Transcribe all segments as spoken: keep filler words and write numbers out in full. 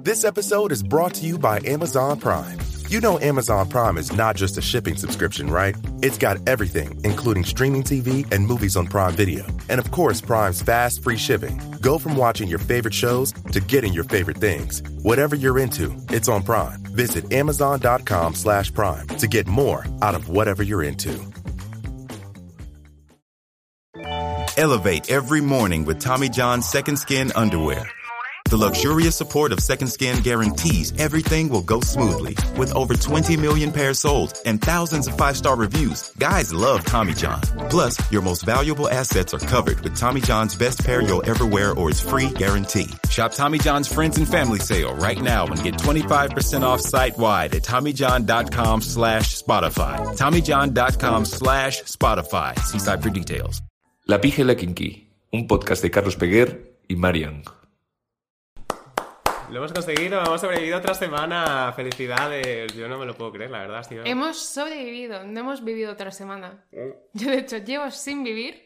This episode is brought to you by Amazon Prime. You know Amazon Prime is not just a shipping subscription, right? It's got everything, including streaming T V and movies on Prime Video. And of course, Prime's fast, free shipping. Go from watching your favorite shows to getting your favorite things. Whatever you're into, it's on Prime. Visit amazon.com slash prime to get more out of whatever you're into. Elevate every morning with Tommy John's Second Skin underwear. The luxurious support of Second Skin guarantees everything will go smoothly. With over twenty million pairs sold and thousands of five-star reviews, guys love Tommy John. Plus, your most valuable assets are covered with Tommy John's best pair you'll ever wear or its free guarantee. Shop Tommy John's Friends and Family Sale right now and get twenty-five percent off site-wide at TommyJohn.com slash Spotify. TommyJohn.com slash Spotify. See site for details. La Pija y la Kinky, un podcast de Carlos Peguer y Marian. Lo hemos conseguido, hemos sobrevivido otra semana. Felicidades, yo no me lo puedo creer, la verdad. Tío. Hemos sobrevivido, no hemos vivido otra semana. Yo, de hecho, llevo sin vivir.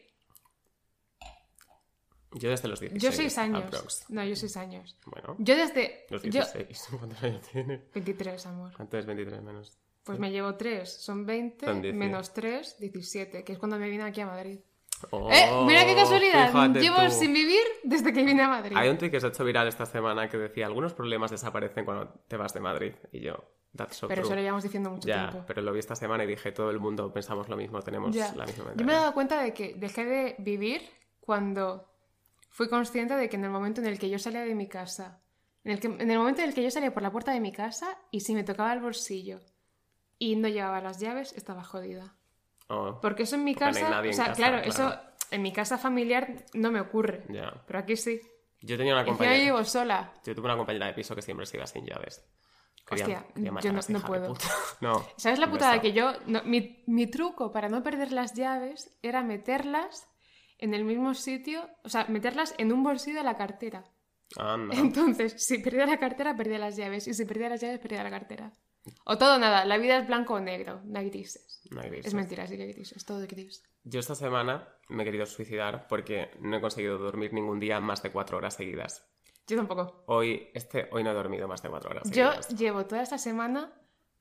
Yo desde los dieciséis. Yo seis años. Aprox. No, yo seis años. Bueno. Yo desde. Los dieciséis. Yo... ¿Cuántos años tienes? veintitrés, amor. ¿Cuánto es veintitrés menos? Pues ¿Sí? me llevo tres, son veinte, Son menos tres, diecisiete, que es cuando me vine aquí a Madrid. Oh, eh, mira qué casualidad, fíjate llevo tú. sin vivir desde que vine a Madrid. Hay un tuit que se ha hecho viral esta semana que decía: algunos problemas desaparecen cuando te vas de Madrid. Y yo, that's so Pero true. eso lo llevamos diciendo mucho Ya, tiempo. pero lo vi esta semana y dije, todo el mundo pensamos lo mismo, tenemos Ya. la misma Yo me he mentalidad. dado cuenta de que dejé de vivir cuando fui consciente de que en el momento en el que yo salía de mi casa, en el, que, en el momento en el que yo salía por la puerta de mi casa y si me tocaba el bolsillo y no llevaba las llaves, estaba jodida. Oh, Porque eso en mi porque no hay casa, nadie o en sea, casa, claro, claro. eso en mi casa familiar no me ocurre. ya. Pero aquí sí. Yo tenía una Encima compañera. yo vivo sola. Yo tuve una compañera de piso que siempre se iba sin llaves. Hostia, quería matar yo a no- esa no hija de puedo. puta. No. ¿Sabes la un putada beso. que yo... no, mi, mi truco para no perder las llaves era meterlas en el mismo sitio, o sea, meterlas en un bolsillo de la cartera. Anda. Entonces, si perdía la cartera, perdía las llaves. Y si perdía las llaves, perdía la cartera. O todo o nada. La vida es blanco o negro. No hay grises. No hay grises. Es mentira, sí que hay grises. Es todo de gris. Yo esta semana me he querido suicidar porque no he conseguido dormir ningún día más de cuatro horas seguidas. Yo tampoco. Hoy, este, hoy no he dormido más de cuatro horas Yo seguidas. llevo toda esta semana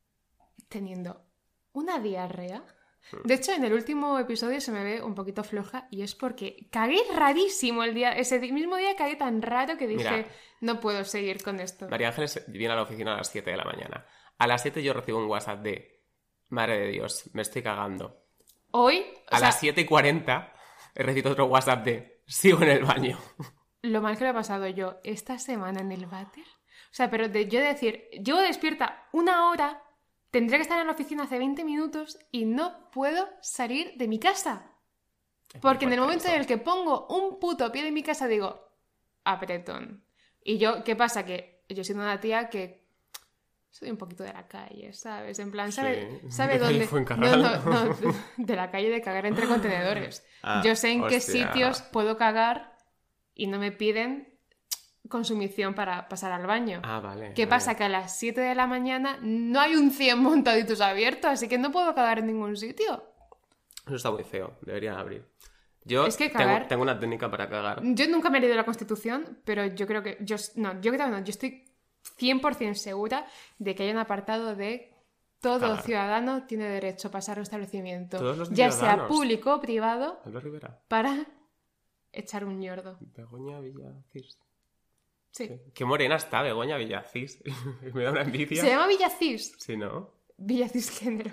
teniendo una diarrea. De hecho, en el último episodio se me ve un poquito floja y es porque cagué rarísimo el día. Ese di- mismo día cagué tan raro que dije, Mira. no puedo seguir con esto. María Ángeles viene a la oficina a las siete de la mañana. A las siete yo recibo un WhatsApp de: madre de Dios, me estoy cagando. Hoy, o A sea, las siete y cuarenta he recibido otro WhatsApp de: sigo en el baño. lo mal que lo he pasado yo esta semana en el váter. O sea, pero de yo decir, llevo despierta una hora, tendría que estar en la oficina hace veinte minutos y no puedo salir de mi casa. Porque en el fuerte momento eso. en el que pongo un puto pie de mi casa digo, apretón. Y yo, ¿qué pasa? Que yo siendo una tía que soy un poquito de la calle, ¿sabes? En plan, ¿sabe, Sí. ¿sabe ¿De calle dónde? Fuencarral? No, no, no, de la calle de cagar entre contenedores. Ah, yo sé en qué hostia. sitios puedo cagar y no me piden consumición para pasar al baño. Ah, vale. ¿Qué vale. pasa? Que a las siete de la mañana no hay un cien montaditos abiertos, así que no puedo cagar en ningún sitio. Eso está muy feo, deberían abrir. Yo Es que tengo, cagar- tengo una técnica para cagar. Yo nunca me he leído la Constitución, pero yo creo que... Yo, no, yo creo que no. Yo estoy cien por ciento segura de que hay un apartado de todo Cagar. ciudadano tiene derecho a pasar a un establecimiento, Todos los ya sea ciudadanos. público o privado, Albert Rivera. para echar un ñordo. Begoña Villacís. Sí. Qué morena está Begoña Villacís. Me da una envidia. Se llama Villacís. Sí, ¿no? Villacisgénero.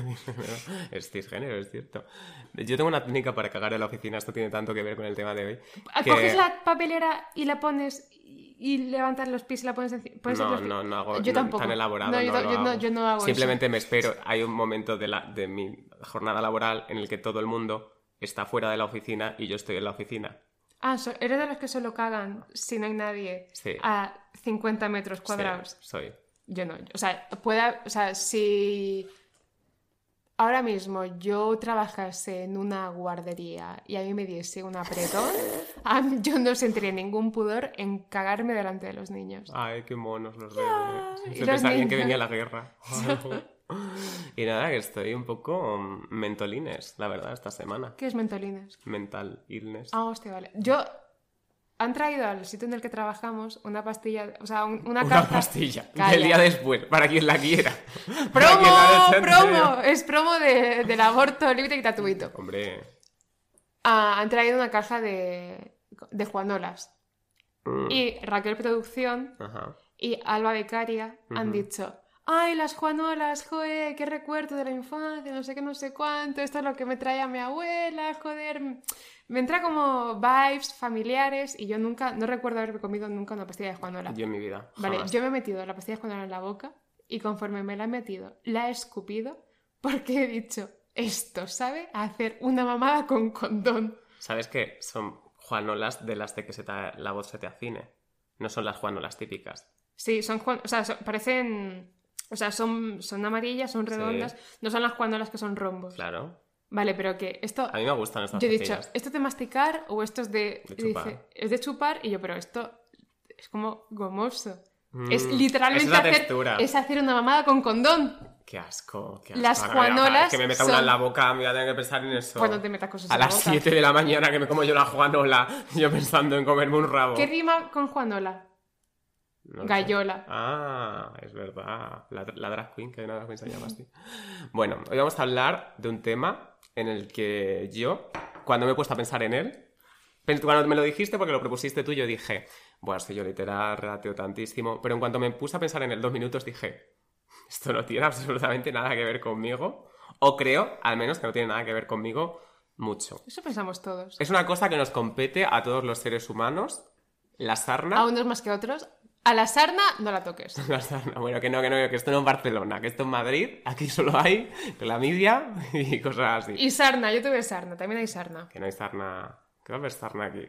Es cisgénero, es cierto. Yo tengo una técnica para cagar en la oficina. Esto tiene tanto que ver con el tema de hoy. que- ¿Coges la papelera y la pones y, y levantas los pies y la pones encima? ¿Pones No, los pies? no, no hago Yo no, tampoco. tan elaborado. No, yo, no yo lo no, hago. yo no hago Simplemente eso. me espero. Hay un momento de, la, de mi jornada laboral en el que todo el mundo está fuera de la oficina y yo estoy en la oficina. Ah, so- eres de los que solo cagan si no hay nadie Sí. a cincuenta metros cuadrados. Sí, soy. Yo no. O sea, pueda, o sea, si ahora mismo yo trabajase en una guardería y a mí me diese un apretón, a mí- yo no sentiría ningún pudor en cagarme delante de los niños. Ay, qué monos los bebés. y Se los pensarían que niños. venía la guerra. Y nada, que estoy un poco mm, mentolines, la verdad, esta semana. ¿Qué es mentolines? Mental illness. Ah, hostia, vale. Yo han traído al sitio en el que trabajamos una pastilla, o sea, un- una Una caja... pastilla. Calla. Del día después, para quien la quiera. Para quien la ¡Promo! desee. ¡Promo! Es promo de, del aborto libre y gratuito. Hombre. Ah, han traído una caja de, de Juanolas. Mm. Y Raquel Producción Ajá. y Alba Becaria han Ujú. dicho: ¡ay, las Juanolas, joder, qué recuerdo de la infancia, no sé qué, no sé cuánto, esto es lo que me traía mi abuela, joder! Me entra como vibes familiares y yo nunca, no recuerdo haber comido nunca una pastilla de Juanola. Yo en mi vida. Vale, jamás. yo me he metido la pastilla de Juanola en la boca y conforme me la he metido, la he escupido porque he dicho: esto sabe a hacer una mamada con condón. ¿Sabes qué? Son juanolas de las de que se te, la voz se te afine. No son las juanolas típicas. Sí, son Juan, o sea, son- parecen, o sea, son, son amarillas, son redondas, no son las Juanolas que son rombos. Claro. Vale, pero que esto, A mí me gustan estas yo he dicho, pastillas. ¿esto es de masticar o esto es de, De y dice, chupar. es de chupar? Y yo, pero esto es como gomoso. Mm, Es literalmente es la hacer, textura. es hacer una mamada con condón. Qué asco, qué asco. Las Ahora, mira, juanolas Que me meta son- una en la boca, me voy a tener que pensar en eso. Pues no te metas cosas A en la las boca. siete de la mañana que me como yo la juanola, yo pensando en comerme un rabo. ¿Qué rima con Juanola? No lo sé. Gallola. Ah, es verdad. La, la drag queen, que hay una drag queen se llama así. Bueno, hoy vamos a hablar de un tema en el que yo, cuando me he puesto a pensar en él, pens- cuando me lo dijiste porque lo propusiste tú, yo dije, bueno, soy yo literal, relateo tantísimo, pero en cuanto me puse a pensar en él dos minutos dije, esto no tiene absolutamente nada que ver conmigo, o creo, al menos, que no tiene nada que ver conmigo mucho. Eso pensamos todos. Es una cosa que nos compete a todos los seres humanos, la sarna. A unos más que a otros. A la sarna no la toques. La sarna. Bueno, que no, que no, que esto no es Barcelona, que esto en Madrid, aquí solo hay clamidia y cosas así. Y sarna, yo tuve sarna, también hay sarna. Que no hay sarna. ¿Qué va a haber sarna aquí?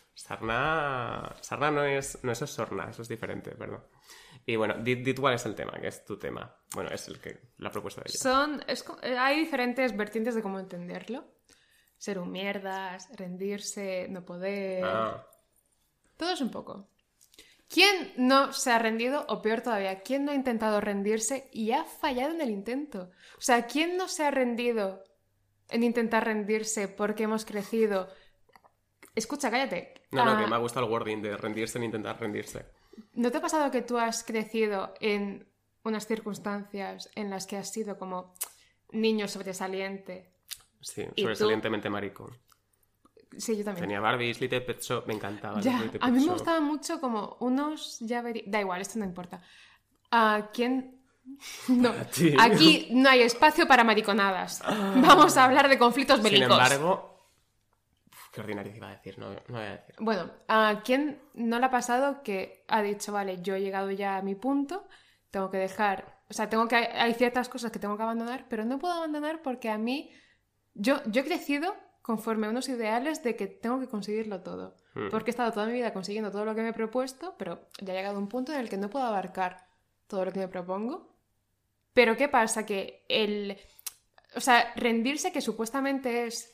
Sarna. Sarna no es. No, eso es sorna, eso es diferente, perdón. Y bueno, di, di tú cuál es el tema, que es tu tema. Bueno, es el que la propuesta de ella. Son, es co- eh, hay diferentes vertientes de cómo entenderlo. Ser un mierdas, rendirse, no poder... Ah, Todo es un poco. ¿Quién no se ha rendido? O peor todavía, ¿quién no ha intentado rendirse y ha fallado en el intento? O sea, ¿quién no se ha rendido en intentar rendirse porque hemos crecido? Escucha, cállate. no, no, Ah, que me ha gustado el wording de rendirse en intentar rendirse. ¿No te ha pasado que tú has crecido en unas circunstancias en las que has sido como niño sobresaliente? Sí, ¿Y sobresalientemente maricón. Sí, yo también. Tenía Barbies, Little Pet Shop, me encantaba. los Ya, Little a Pet mí me Shop. gustaba mucho como unos llaveríos... Da igual, esto no importa. ¿A quién...? No, A ti. aquí no hay espacio para mariconadas. Vamos a hablar de conflictos bélicos. Sin embargo, uf, qué ordinario iba a decir, no, no voy a decir. Bueno, ¿a quién no le ha pasado que ha dicho, vale, yo he llegado ya a mi punto, tengo que dejar... O sea, tengo que hay ciertas cosas que tengo que abandonar, pero no puedo abandonar porque a mí... Yo, yo he crecido conforme a unos ideales de que tengo que conseguirlo todo. Mm. Porque he estado toda mi vida consiguiendo todo lo que me he propuesto, pero ya he llegado a un punto en el que no puedo abarcar todo lo que me propongo. Pero ¿qué pasa? Que el... O sea, rendirse, que supuestamente es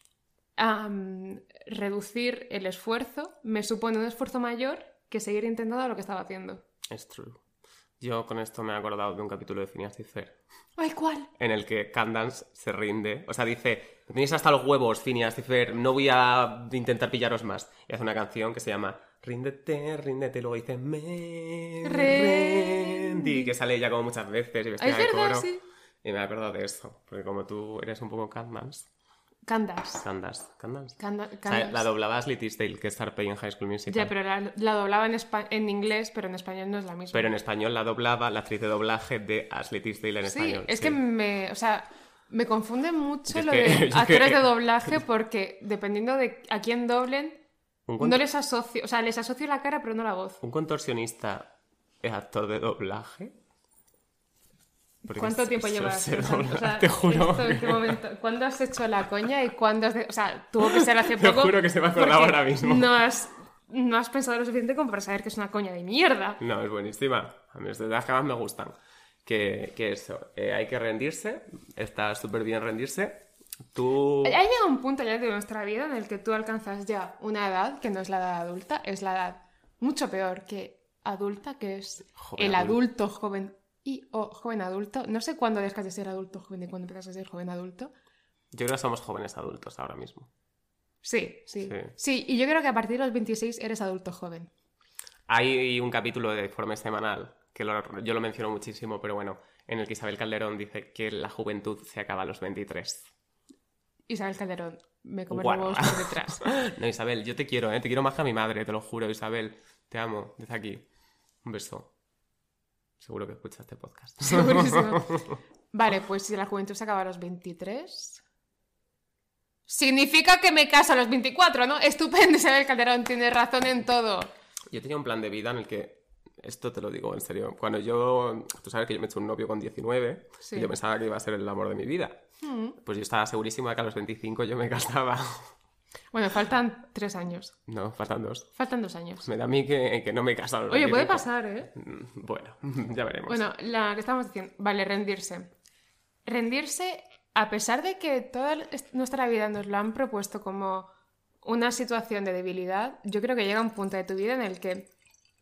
am, reducir el esfuerzo, me supone un esfuerzo mayor que seguir intentando lo que estaba haciendo. Es true. Yo con esto me he acordado de un capítulo de Phineas y Ferb, ¡Ay, cuál! en el que Candace se rinde. O sea, dice, tenéis hasta los huevos, Phineas y Ferb, no voy a intentar pillaros más. Y hace una canción que se llama Ríndete, ríndete, y luego dice Me rendí, que sale ella como muchas veces y vestida Es de verdad, coro. sí. Y me he acordado de eso, porque como tú eres un poco Candace, Candace. Candace, Candace. Canda- O sea, Candace. la doblaba Ashley Tisdale, que es Sharpay en High School Musical. Ya, pero la, la doblaba en, espa- en inglés, pero en español no es la misma. Pero en español la doblaba la actriz de doblaje de Ashley Tisdale en Sí, español. es sí. que me... O sea, me confunde mucho Es lo que- de es actores que- de doblaje porque dependiendo de a quién doblen, Un, cont- no les asocio... O sea, les asocio la cara, pero no la voz. un contorsionista es actor de doblaje. Porque ¿Cuánto se- tiempo se- llevas se pensando? dobla, O sea, te juro. esto, ¿en qué momento? ¿Cuándo has hecho la coña y cuándo has... de- O sea, tuvo que ser hace Te poco... juro que se me ha acordado porque ahora mismo. No has, no has pensado lo suficiente como para saber que es una coña de mierda. No, es buenísima. A mí es de las que más me gustan. Que, que eso, eh, hay que rendirse. Está súper bien rendirse. Tú... Ha llegado un punto ya de nuestra vida en el que tú alcanzas ya una edad que no es la edad adulta, es la edad mucho peor que adulta, que es Joven el adulto. adulto joven y o joven adulto. No sé cuándo dejas de ser adulto joven y cuándo empiezas a ser joven adulto. Yo creo que somos jóvenes adultos ahora mismo. Sí, sí, Sí. sí. Y yo creo que a partir de los veintiséis eres adulto joven. Hay un capítulo de Informe Semanal, que lo- yo lo menciono muchísimo, pero bueno, en el que Isabel Calderón dice que la juventud se acaba a los veintitrés. Isabel Calderón, me come los Guarda. huevos por detrás. No, Isabel, yo te quiero, ¿eh? Te quiero más que a mi madre, te lo juro, Isabel. Te amo, desde aquí. Un beso. Seguro que escuchas este podcast. Segurísimo. Vale, pues si la juventud se acaba a los veintitrés... Significa que me caso a los veinticuatro, ¿no? Estupendo, Isabel Calderón, tienes razón en todo. Yo tenía un plan de vida en el que, esto te lo digo en serio, cuando yo, tú sabes que yo me he hecho un novio con diecinueve, Sí. y yo pensaba que iba a ser el amor de mi vida. Mm. Pues yo estaba segurísima de que a los veinticinco yo me casaba. Bueno, faltan tres años. No, faltan dos. Faltan dos años. Me da a mí que, que no me he casado a los Oye, puede veinticinco. pasar, ¿eh? Mm, Bueno, ya veremos. Bueno, la que estábamos diciendo. Vale, rendirse. Rendirse, a pesar de que toda est- nuestra vida nos lo han propuesto como una situación de debilidad, yo creo que llega un punto de tu vida en el que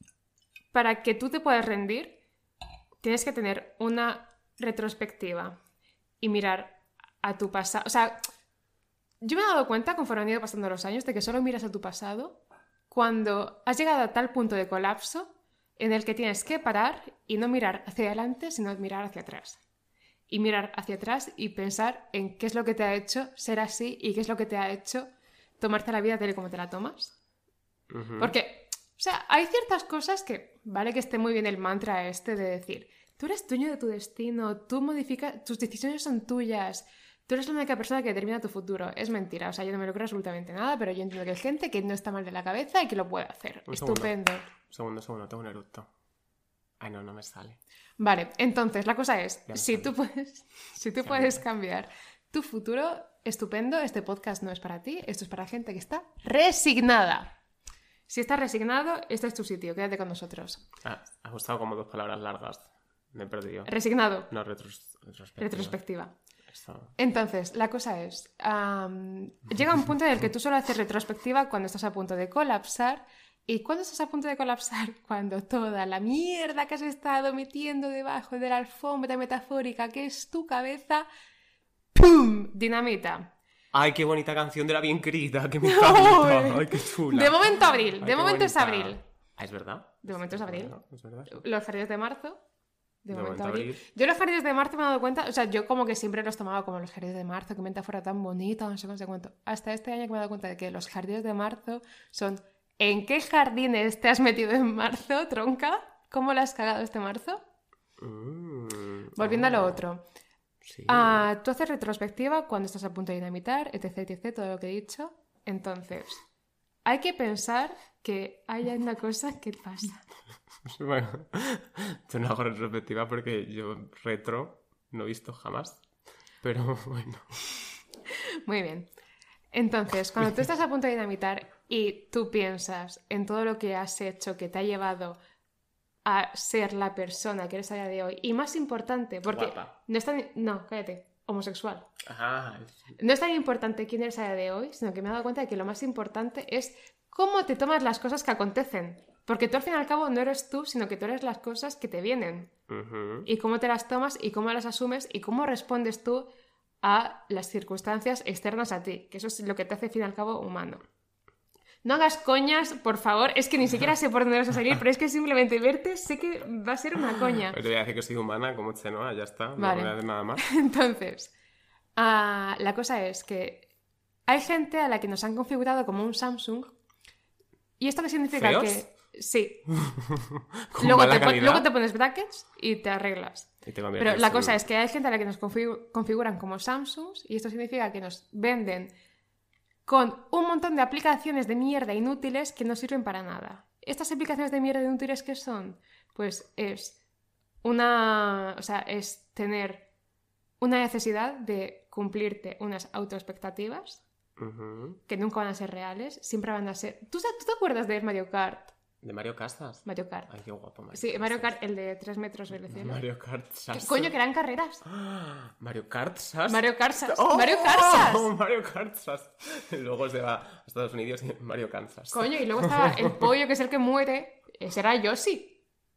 para que tú te puedas rendir, tienes que tener una retrospectiva y mirar a tu pasado. O sea, yo me he dado cuenta, conforme han ido pasando los años, de que solo miras a tu pasado cuando has llegado a tal punto de colapso en el que tienes que parar y no mirar hacia adelante, sino mirar hacia atrás. Y mirar hacia atrás y pensar en qué es lo que te ha hecho ser así y qué es lo que te ha hecho tomarte la vida tal y como te la tomas. Ujú. Porque, o sea, hay ciertas cosas que, vale que esté muy bien el mantra este de decir, tú eres dueño de tu destino, tú modificas, tus decisiones son tuyas, tú eres la única persona que determina tu futuro. Es mentira, o sea, yo no me lo creo absolutamente nada, pero yo entiendo que hay gente que no está mal de la cabeza y que lo puede hacer. Un segundo. Estupendo. Segundo, segundo, tengo un eructo. Ay, no, no me sale. Vale, entonces la cosa es, Ya me si sale. tú puedes, si tú Ya puedes me- cambiar tu futuro, estupendo, este podcast no es para ti, esto es para gente que está resignada. Si estás resignado, este es tu sitio, quédate con nosotros. Ah, has usado como dos palabras largas. Me he perdido. Resignado, No, retros- retrospectiva. retrospectiva. Eso. Entonces, la cosa es, am, llega un punto en el que tú solo haces retrospectiva cuando estás a punto de colapsar. ¿Y cuándo estás a punto de colapsar? Cuando toda la mierda que has estado metiendo debajo de la alfombra metafórica que es tu cabeza, ¡pum! Dinamita. Ay, qué bonita canción de la bien querida, que me encanta. Ay. Ay, qué chula. De momento abril, Ay, de qué momento es bonita. abril. Ah, ¿es verdad? De momento es abril. Bueno, es verdad. Los jardines de marzo. De, De momento momento abril. abril. Yo los jardines de marzo me he dado cuenta, o sea, yo como que siempre los tomaba como los jardines de marzo, que metáfora tan bonita, no sé cómo se cuento. Hasta este año que me he dado cuenta de que los jardines de marzo son ¿en qué jardines te has metido en marzo, tronca? ¿Cómo la has cagado este marzo? Mm, Volviendo a lo ah, otro. Sí. Ah, tú haces retrospectiva cuando estás a punto de dinamitar, etc, etc, todo lo que he dicho. Entonces, hay que pensar que hay una cosa que pasa. Bueno, yo no hago retrospectiva porque yo retro no he visto jamás. Pero bueno. Muy bien. Entonces, cuando tú estás a punto de dinamitar y tú piensas en todo lo que has hecho que te ha llevado a ser la persona que eres a día de hoy, y más importante, porque Guapa. no es tan... No, cállate, homosexual. Ah, No es tan importante quién eres a día de hoy, sino que me he dado cuenta de que lo más importante es cómo te tomas las cosas que acontecen. Porque tú al fin y al cabo no eres tú, sino que tú eres las cosas que te vienen. ujú. Y cómo te las tomas y cómo las asumes y cómo respondes tú a las circunstancias externas a ti, que eso es lo que te hace al fin y al cabo humano. No hagas coñas, por favor, es que ni siquiera sé por dónde vas a salir, pero es que simplemente verte sé que va a ser una coña. Pero te voy a decir que soy humana como Chenoa, ya está. No Vale. voy a decir nada más. Entonces, ah, la cosa es que hay gente a la que nos han configurado como un Samsung. ¿Y esto qué significa? ¿Feos? Que sí. Con Luego mala te, pon- calidad. luego te pones brackets y te arreglas. Y te conviertes Pero la en- cosa es que hay gente a la que nos configu- configuran como Samsungs y esto significa que nos venden con un montón de aplicaciones de mierda inútiles que no sirven para nada. ¿Estas aplicaciones de mierda inútiles qué son? Pues es una... O sea, es tener una necesidad de cumplirte unas autoexpectativas Ujú. que nunca van a ser reales, siempre van a ser... ¿Tú, sa- ¿tú te acuerdas de Mario Kart? ¿De Mario Casas? Mario Kart. Ay, qué guapo, Mario Sí, Mario Casas. Kart, el de tres metros del cielo. Mario Kart ¿Qué Sas. coño, que eran carreras? ¡Ah! Mario Kart Sas. Mario Karsas. ¡Oh! Mario Karsas. Mario Kart Sas. Y luego se va a Estados Unidos y Mario Kansas. Coño, y luego estaba el pollo que es el que muere. Ese era Yoshi.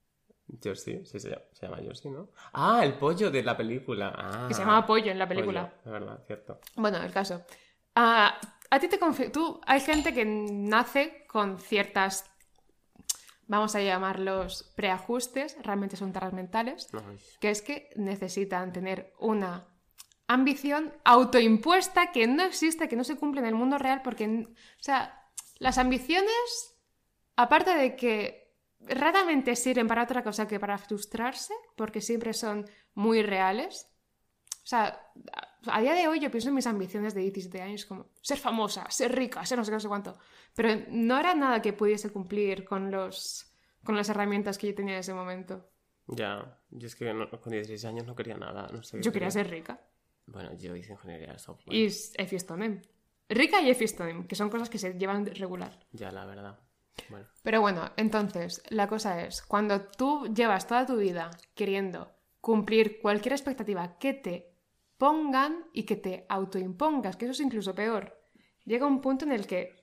Yoshi, sí, se llama, se llama Yoshi, ¿no? Ah, el pollo de la película. Ah, Que se llamaba Pollo en la película. pollo, de verdad, cierto. Bueno, el caso. Ah, a ti te confi- tú hay gente que nace con ciertas, vamos a llamarlos preajustes, realmente son taras mentales, Ay. que es que necesitan tener una ambición autoimpuesta que no existe, que no se cumple en el mundo real, porque, o sea, las ambiciones, aparte de que raramente sirven para otra cosa que para frustrarse, porque siempre son muy reales. O sea, a día de hoy yo pienso en mis ambiciones de diecisiete años como ser famosa, ser rica, ser no sé qué, no sé cuánto. Pero no era nada que pudiese cumplir con los con las herramientas que yo tenía en ese momento. Ya, yo es que no, con dieciséis años no quería nada, no sé. Yo quería ser rica. Bueno, yo hice ingeniería de software. Y Efistonem. Rica y Efistonem, que son cosas que se llevan regular. Ya, la verdad. Bueno. Pero bueno, entonces, la cosa es, cuando tú llevas toda tu vida queriendo cumplir cualquier expectativa que te pongan y que te autoimpongas, que eso es incluso peor, llega un punto en el que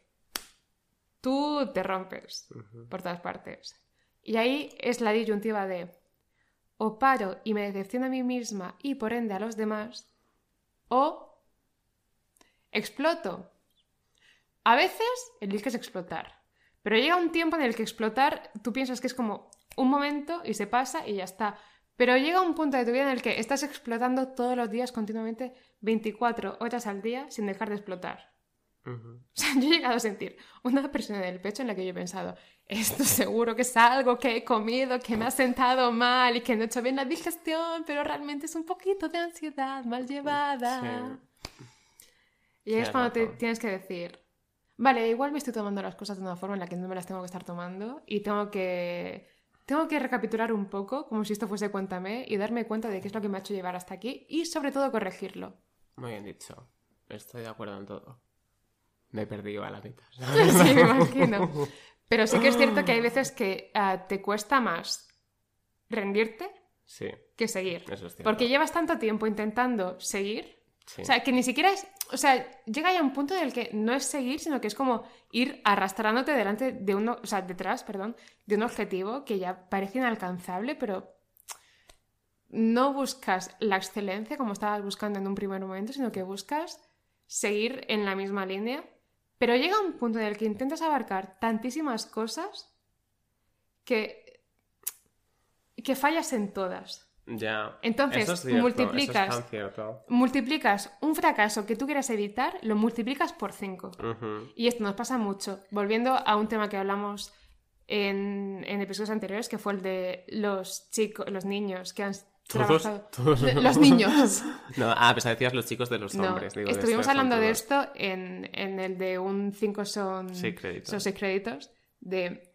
tú te rompes uh-huh. por todas partes. Y ahí es la disyuntiva de o paro y me decepciono a mí misma y por ende a los demás, o exploto. A veces eliges explotar. Pero llega un tiempo en el que explotar, tú piensas que es como un momento y se pasa y ya está. Pero llega un punto de tu vida en el que estás explotando todos los días continuamente, veinticuatro horas al día, sin dejar de explotar. Uh-huh. O sea, yo he llegado a sentir una presión en el pecho en la que yo he pensado, esto seguro que es algo que he comido, que me ha sentado mal y que no he hecho bien la digestión, pero realmente es un poquito de ansiedad mal llevada. Sí. Y ahí es cuando te tienes que decir... Vale, igual me estoy tomando las cosas de una forma en la que no me las tengo que estar tomando y tengo que, tengo que recapitular un poco, como si esto fuese Cuéntame, y darme cuenta de qué es lo que me ha hecho llevar hasta aquí y, sobre todo, corregirlo. Muy bien dicho. Estoy de acuerdo en todo. Me he perdido a la mitad. Sí, me imagino. Pero sí que es cierto que hay veces que uh, te cuesta más rendirte sí, que seguir. Eso es cierto. Porque llevas tanto tiempo intentando seguir... Sí. O sea, que ni siquiera es... O sea, llega ya un punto en el que no es seguir, sino que es como ir arrastrándote delante de uno... O sea, detrás, perdón, de un objetivo que ya parece inalcanzable, pero no buscas la excelencia como estabas buscando en un primer momento, sino que buscas seguir en la misma línea. Pero llega un punto en el que intentas abarcar tantísimas cosas que, que fallas en todas. Ya. Entonces, eso es cierto, multiplicas, eso es tan cierto. multiplicas un fracaso que tú quieras evitar, lo multiplicas por cinco. Uh-huh. Y esto nos pasa mucho. Volviendo a un tema que hablamos en, en episodios anteriores, que fue el de los chicos, los niños que han ¿Todos? trabajado... ¿Todos? Los niños. No, ah, pues decías los chicos de los No, hombres. Digo, estuvimos de hablando de todos. esto en, en el de un cinco son... Sí, créditos. Son seis créditos. De...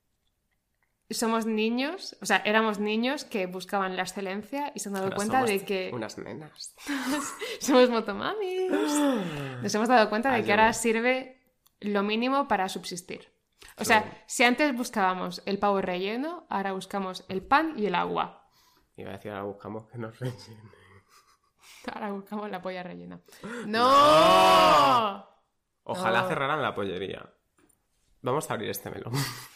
Somos niños, o sea, éramos niños que buscaban la excelencia y se han dado Ahora cuenta somos de que... unas nenas. Somos motomamis. Nos hemos dado cuenta de Ay, que ahora sirve lo mínimo para subsistir. O sea, Sí. si antes buscábamos el pavo relleno, ahora buscamos el pan y el agua. Iba a decir, ahora buscamos que nos rellenen. Ahora buscamos la polla rellena. ¡No! Ojalá No. cerraran la pollería. Vamos a abrir este melón.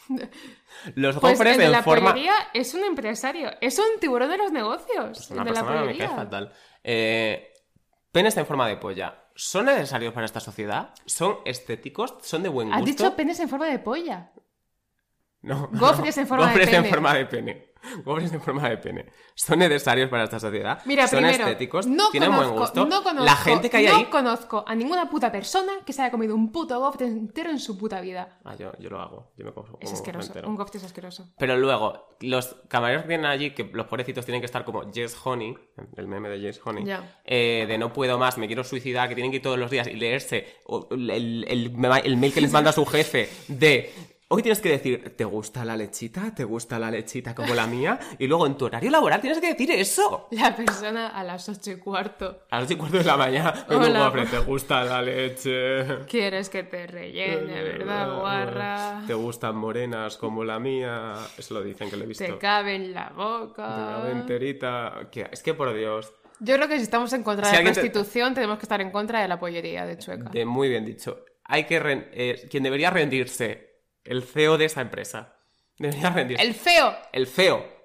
Los Pues gofres el de en la forma... pollería es un empresario. Es un tiburón de los negocios. Es una el de la persona que me cae pollería. fatal. Eh, penes en forma de polla. ¿Son necesarios para esta sociedad? ¿Son estéticos? ¿Son de buen gusto? Has dicho penes en forma de polla. No. Gofres en forma de Gofres pene. en forma de pene. Gofres en forma de pene. ¿Son necesarios para esta sociedad? Mira, ¿Son primero, estéticos? no ¿Tienen conozco, buen gusto? no conozco, La gente que hay no ahí... conozco a ninguna puta persona que se haya comido un puto gofre entero en su puta vida. Ah, yo, yo lo hago. Yo me como Es como gofre asqueroso. entero. Un gofre es asqueroso. Pero luego, los camareros que tienen allí, que los pobrecitos tienen que estar como Yes Honey, el meme de Yes Honey, Ya. eh, de no puedo más, me quiero suicidar, que tienen que ir todos los días y leerse o, el, el, el, el mail que les manda su jefe de... Hoy tienes que decir, ¿te gusta la lechita? ¿Te gusta la lechita como la mía? Y luego en tu horario laboral tienes que decir eso. La persona a las ocho y cuarto. A las ocho y cuarto de la mañana, ven un Hola. gofre, ¿te gusta la leche? Quieres que te rellene, ¿verdad, guarra? ¿Te gustan morenas como la mía? Eso lo dicen, que lo he visto. Te cabe en la Te boca. cabe enterita. Que- Es que por Dios... Yo creo que si estamos en contra Si de la alguien te- prostitución, tenemos que estar en contra de la pollería de Chueca. De muy bien dicho. Hay que... ren- eh, quien debería rendirse, el C E O de esa empresa. Debería rendirse. ¡El feo! El C E O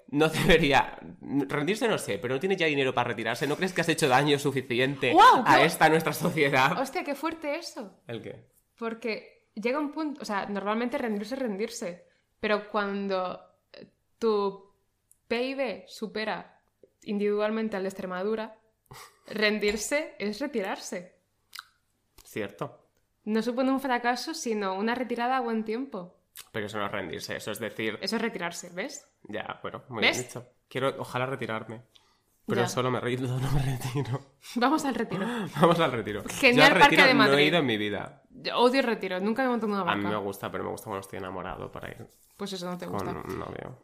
no debería... Rendirse no sé, pero no tiene ya dinero para retirarse. ¿No crees que has hecho daño suficiente ¡Guau! a qué- esta nuestra sociedad? Hostia, qué fuerte eso. ¿El qué? Porque llega un punto, o sea, normalmente rendirse es rendirse, pero cuando tu P I B supera individualmente al de Extremadura, rendirse es retirarse. Cierto. No supone un fracaso, sino una retirada a buen tiempo. Pero eso no es rendirse, eso es decir... Eso es retirarse, ¿ves? Ya, bueno, muy ¿Ves? bien dicho. Quiero, ojalá retirarme. Pero Ya. solo me rindo, no me retiro. Vamos al retiro. Vamos al retiro. Genial Yo al Parque retiro de no he Madrid. ido en mi vida. Yo odio el retiro, nunca me monto en una A mí me vaca. gusta, pero me gusta cuando estoy enamorado para ir Pues eso no te con gusta. un novio.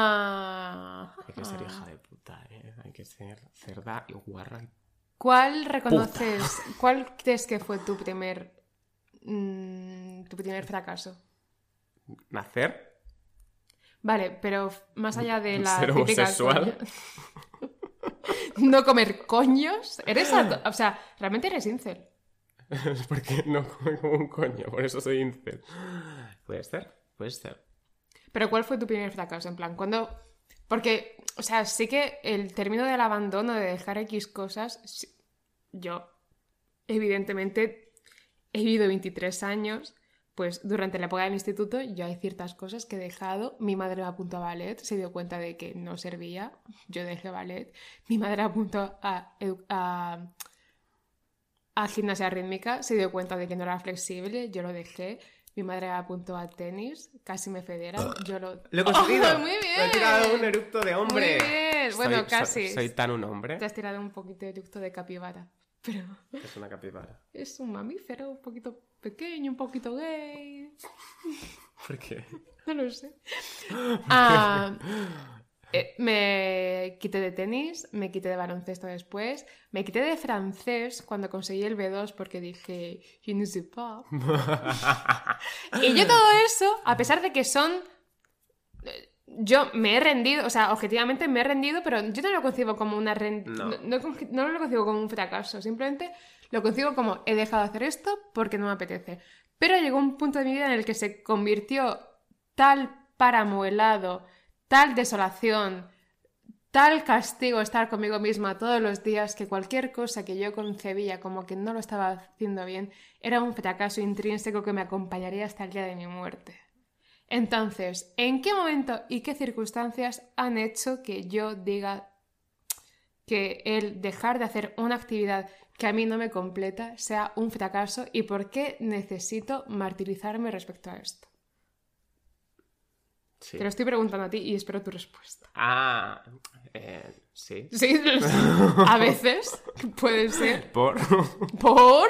Ah, Hay que ser hija de puta, ¿eh? Hay que ser cerda y guarra. ¿Cuál reconoces, cuál crees que fue tu primer, mm, tu primer fracaso? ¿Nacer? Vale, pero f- más allá de la ¿Ser típica homosexual? coña- no comer coños. Eres ato- o sea, realmente eres incel. Porque no come como un coño, por eso soy incel. Puede ser, puede ser. Pero ¿cuál fue tu primer fracaso? En plan, cuando... Porque, o sea, sí que el término del abandono, de dejar X cosas, sí- yo, evidentemente, he vivido veintitrés años, pues durante la época del instituto yo hay ciertas cosas que he dejado. Mi madre me apuntó a ballet, se dio cuenta de que no servía, yo dejé ballet. Mi madre apuntó a, edu- a, a gimnasia rítmica, se dio cuenta de que no era flexible, yo lo dejé. Mi madre apuntó a tenis, casi me federa, yo lo... ¡Lo he conseguido! ¡Oh, muy bien! ¡Me he tirado un eructo de hombre! Muy bien, bueno, Soy- casi. Soy, soy tan un hombre. Te has tirado un poquito de eructo de capibara, pero Es una capibara. es un mamífero un poquito pequeño, un poquito gay, ¿Por qué? no lo sé. Ah, eh, me quité de tenis, me quité de baloncesto después, me quité de francés cuando conseguí el B dos porque dije, je ne sais pas. Y yo todo eso, a pesar de que son... eh, Yo me he rendido, o sea, objetivamente me he rendido, pero yo no lo concibo como una ren- No. no. No, con- no lo concibo como un fracaso, simplemente lo concibo como he dejado de hacer esto porque no me apetece. Pero llegó un punto de mi vida en el que se convirtió tal páramo helado, tal desolación, tal castigo estar conmigo misma todos los días que cualquier cosa que yo concebía como que no lo estaba haciendo bien era un fracaso intrínseco que me acompañaría hasta el día de mi muerte. Entonces, ¿en qué momento y qué circunstancias han hecho que yo diga que el dejar de hacer una actividad que a mí no me completa sea un fracaso y por qué necesito martirizarme respecto a esto? Sí. Te lo estoy preguntando a ti y espero tu respuesta. Ah, eh, sí. Sí, a veces puede ser. Por... ¿Por?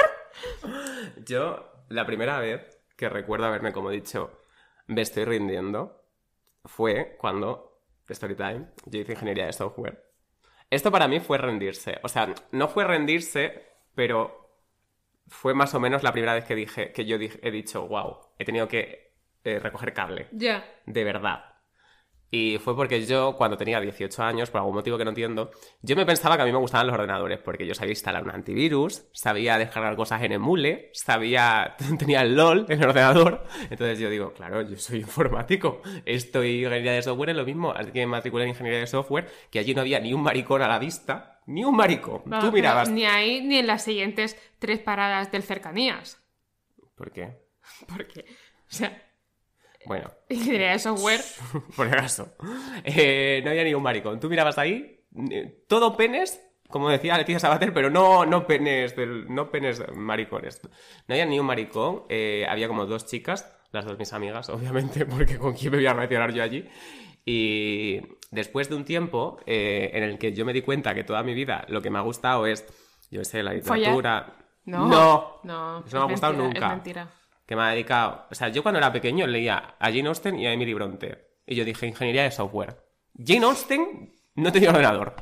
Yo, la primera vez que recuerdo haberme como dicho, me estoy rindiendo, fue cuando, Storytime, yo hice ingeniería de software. Esto para mí fue rendirse. O sea, no fue rendirse, pero fue más o menos la primera vez que dije, que yo dije, he dicho, wow, he tenido que eh, recoger cable. Ya. De verdad. Y fue porque yo, cuando tenía dieciocho años, por algún motivo que no entiendo, yo me pensaba que a mí me gustaban los ordenadores, porque yo sabía instalar un antivirus, sabía descargar cosas en Emule, sabía... tenía el LOL en el ordenador. Entonces yo digo, claro, yo soy informático, estoy en ingeniería de software, es lo mismo, así que me matriculé en ingeniería de software, que allí no había ni un maricón a la vista, ni un maricón. Bueno, Tú mirabas... pero ni ahí ni en las siguientes tres paradas del cercanías. ¿Por qué? Porque, o sea, Bueno... ingeniería de software. Por si acaso. Eh, no había ni un maricón. Tú mirabas ahí, eh, todo penes, como decía Leticia Sabater, pero no, no penes del, no penes maricones. No había ni un maricón. Eh, había como dos chicas, las dos mis amigas, obviamente, porque con quién me voy a relacionar yo allí. Y después de un tiempo eh, en el que yo me di cuenta que toda mi vida lo que me ha gustado es, yo sé, la literatura. No. No. No. Eso no me ha es gustado mentira, nunca. Es mentira. Que me ha dedicado... O sea, yo cuando era pequeño leía a Jane Austen y a Emily Bronte. Y yo dije, ingeniería de software. Jane Austen no tenía ordenador.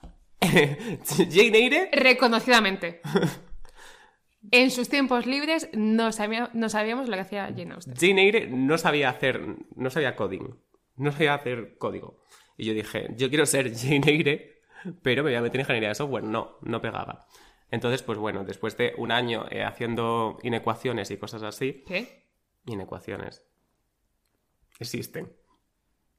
Jane Eyre... Reconocidamente. En sus tiempos libres no, sabía- no sabíamos lo que hacía Jane Austen. Jane Eyre no sabía hacer... No sabía coding. No sabía hacer código. Y yo dije, yo quiero ser Jane Eyre, pero me voy a meter en ingeniería de software. No, no pegaba. Entonces, pues bueno, después de un año eh, haciendo inecuaciones y cosas así... ¿Qué? Inecuaciones. Existen.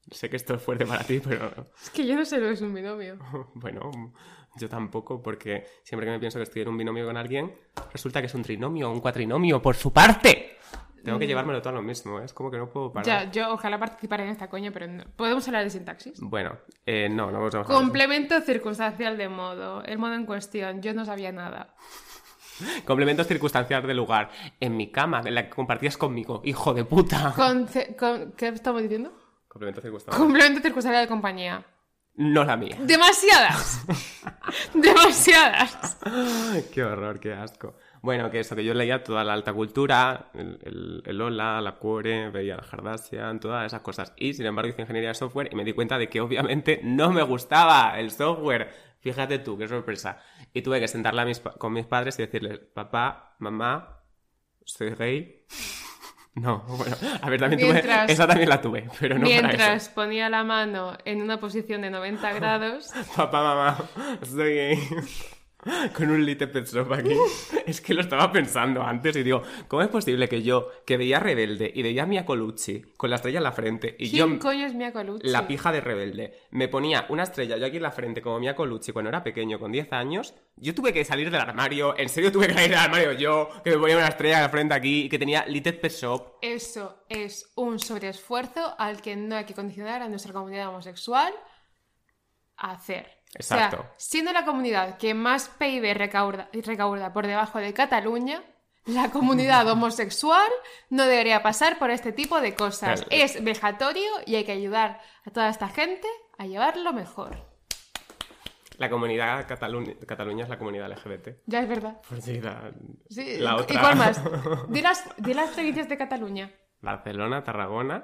Sé que esto es fuerte para ti, pero... Es que yo no sé lo que es un binomio. Bueno, yo tampoco, porque siempre que me pienso que estoy en un binomio con alguien, resulta que es un trinomio o un cuatrinomio por su parte. Tengo que Mm. llevármelo todo a lo mismo, ¿eh? Es como que no puedo parar. Ya, yo ojalá participara en esta coña, pero no. ¿Podemos hablar de sintaxis? Bueno, eh, no, no vamos a hablar. Complemento circunstancial de modo. El modo en cuestión. Yo no sabía nada. Complementos circunstanciales de lugar. En mi cama, en la que compartías conmigo, hijo de puta. Conce- con- ¿Qué estamos diciendo? Complementos circunstanciales. Complemento circunstancial de compañía. No la mía. ¡Demasiadas! ¡Demasiadas! Qué horror, qué asco. Bueno, que eso, que yo leía toda la alta cultura, el, el, el Lola, la Cuore, veía la Kardashian, todas esas cosas. Y, sin embargo, hice ingeniería de software y me di cuenta de que, obviamente, no me gustaba el software. Fíjate tú, qué sorpresa. Y tuve que sentarla a mis pa- con mis padres y decirles, papá, mamá, soy gay. No, bueno, a ver, también Mientras- tuve... Esa también la tuve, pero no para Mientras eso. ponía la mano en una posición de noventa grados. Papá, mamá, soy gay. Con un Little Pet Shop aquí. Es que lo estaba pensando antes y digo, ¿cómo es posible que yo, que veía Rebelde y veía a Mia Colucci con la estrella en la frente y yo, ¿Quién coño es Mia Colucci? la pija de Rebelde, me ponía una estrella yo aquí en la frente como Mia Colucci cuando era pequeño, con diez años, yo tuve que salir del armario, en serio tuve que salir del armario yo, que me ponía una estrella en la frente aquí y que tenía Little Pet Shop. Eso es un sobreesfuerzo al que no hay que condicionar a nuestra comunidad homosexual a hacer. Exacto. O sea, siendo la comunidad que más P I B recauda, recauda por debajo de Cataluña, la comunidad homosexual no debería pasar por este tipo de cosas. Claro. Es vejatorio y hay que ayudar a toda esta gente a llevarlo mejor. La comunidad Cataluña, Cataluña es la comunidad L G B T. Ya es verdad. Pues sí, la, Sí. la ¿Y otra. cuál más? Di las, di las provincias de Cataluña. Barcelona, Tarragona,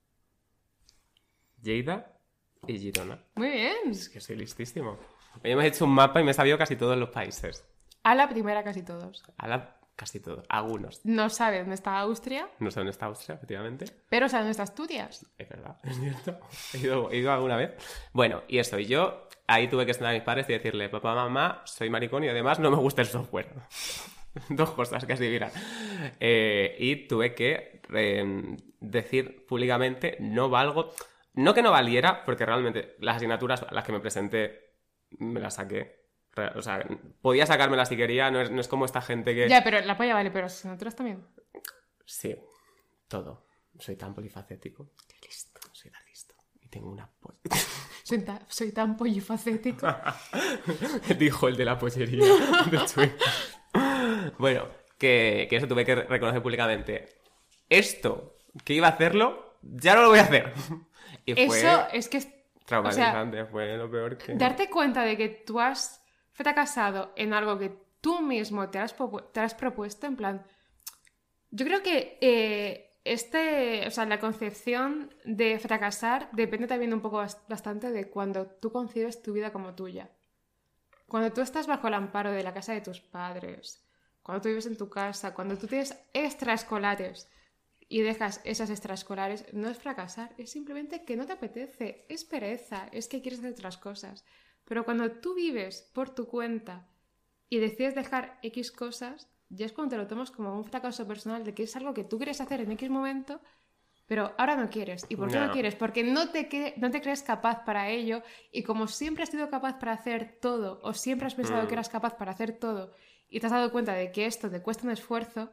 Lleida y Girona. Muy bien. Es que soy listísimo. Hoy me he hecho un mapa y me he sabido casi todos los países. A la primera casi todos. A la, casi todos. Algunos. No sabe dónde está Austria, No sé dónde está Austria, efectivamente. pero sabe dónde está Asturias. Es verdad, es cierto. He ido, he ido alguna vez. Bueno, y eso. Y yo ahí tuve que sentar a mis padres y decirle, papá, mamá, soy maricón y además no me gusta el software. Dos cosas que así miran. Eh, y tuve que eh, decir públicamente, no valgo... No que no valiera, porque realmente las asignaturas a las que me presenté me las saqué. Re- O sea, podía sacármelas si quería, no es, no es como esta gente que... Ya, pero la polla vale, pero las asignaturas también. Sí, todo. Soy tan polifacético. Qué listo. Soy tan listo. Y tengo una... po- Soy, ta- soy tan pollifacético. Dijo el de la pollería de Twitter. Bueno, que, que eso tuve que reconocer públicamente. Esto, que iba a hacerlo, ya no lo voy a hacer. Y fue Eso es que... es- traumatizante, o sea, fue lo peor que... darte cuenta de que tú has fracasado en algo que tú mismo te has, propu- te has propuesto, en plan... Yo creo que eh, este, o sea, la concepción de fracasar depende también un poco bas- bastante de cuando tú concibes tu vida como tuya. Cuando tú estás bajo el amparo de la casa de tus padres, cuando tú vives en tu casa, cuando tú tienes extraescolares y dejas esas extraescolares, no es fracasar, es simplemente que no te apetece, es pereza, es que quieres hacer otras cosas. Pero cuando tú vives por tu cuenta y decides dejar X cosas, ya es cuando te lo tomas como un fracaso personal de que es algo que tú quieres hacer en X momento, pero ahora no quieres. ¿Y por qué no, No. quieres? Porque no te, cre- no te crees capaz para ello y como siempre has sido capaz para hacer todo o siempre has pensado Mm. que eras capaz para hacer todo y te has dado cuenta de que esto te cuesta un esfuerzo,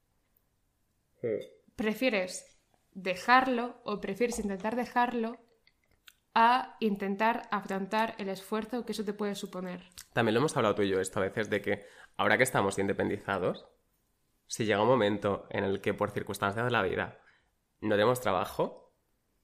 prefieres dejarlo o prefieres intentar dejarlo a intentar afrontar el esfuerzo que eso te puede suponer. También lo hemos hablado tú y yo esto a veces, de que ahora que estamos independizados, si llega un momento en el que por circunstancias de la vida no tenemos trabajo,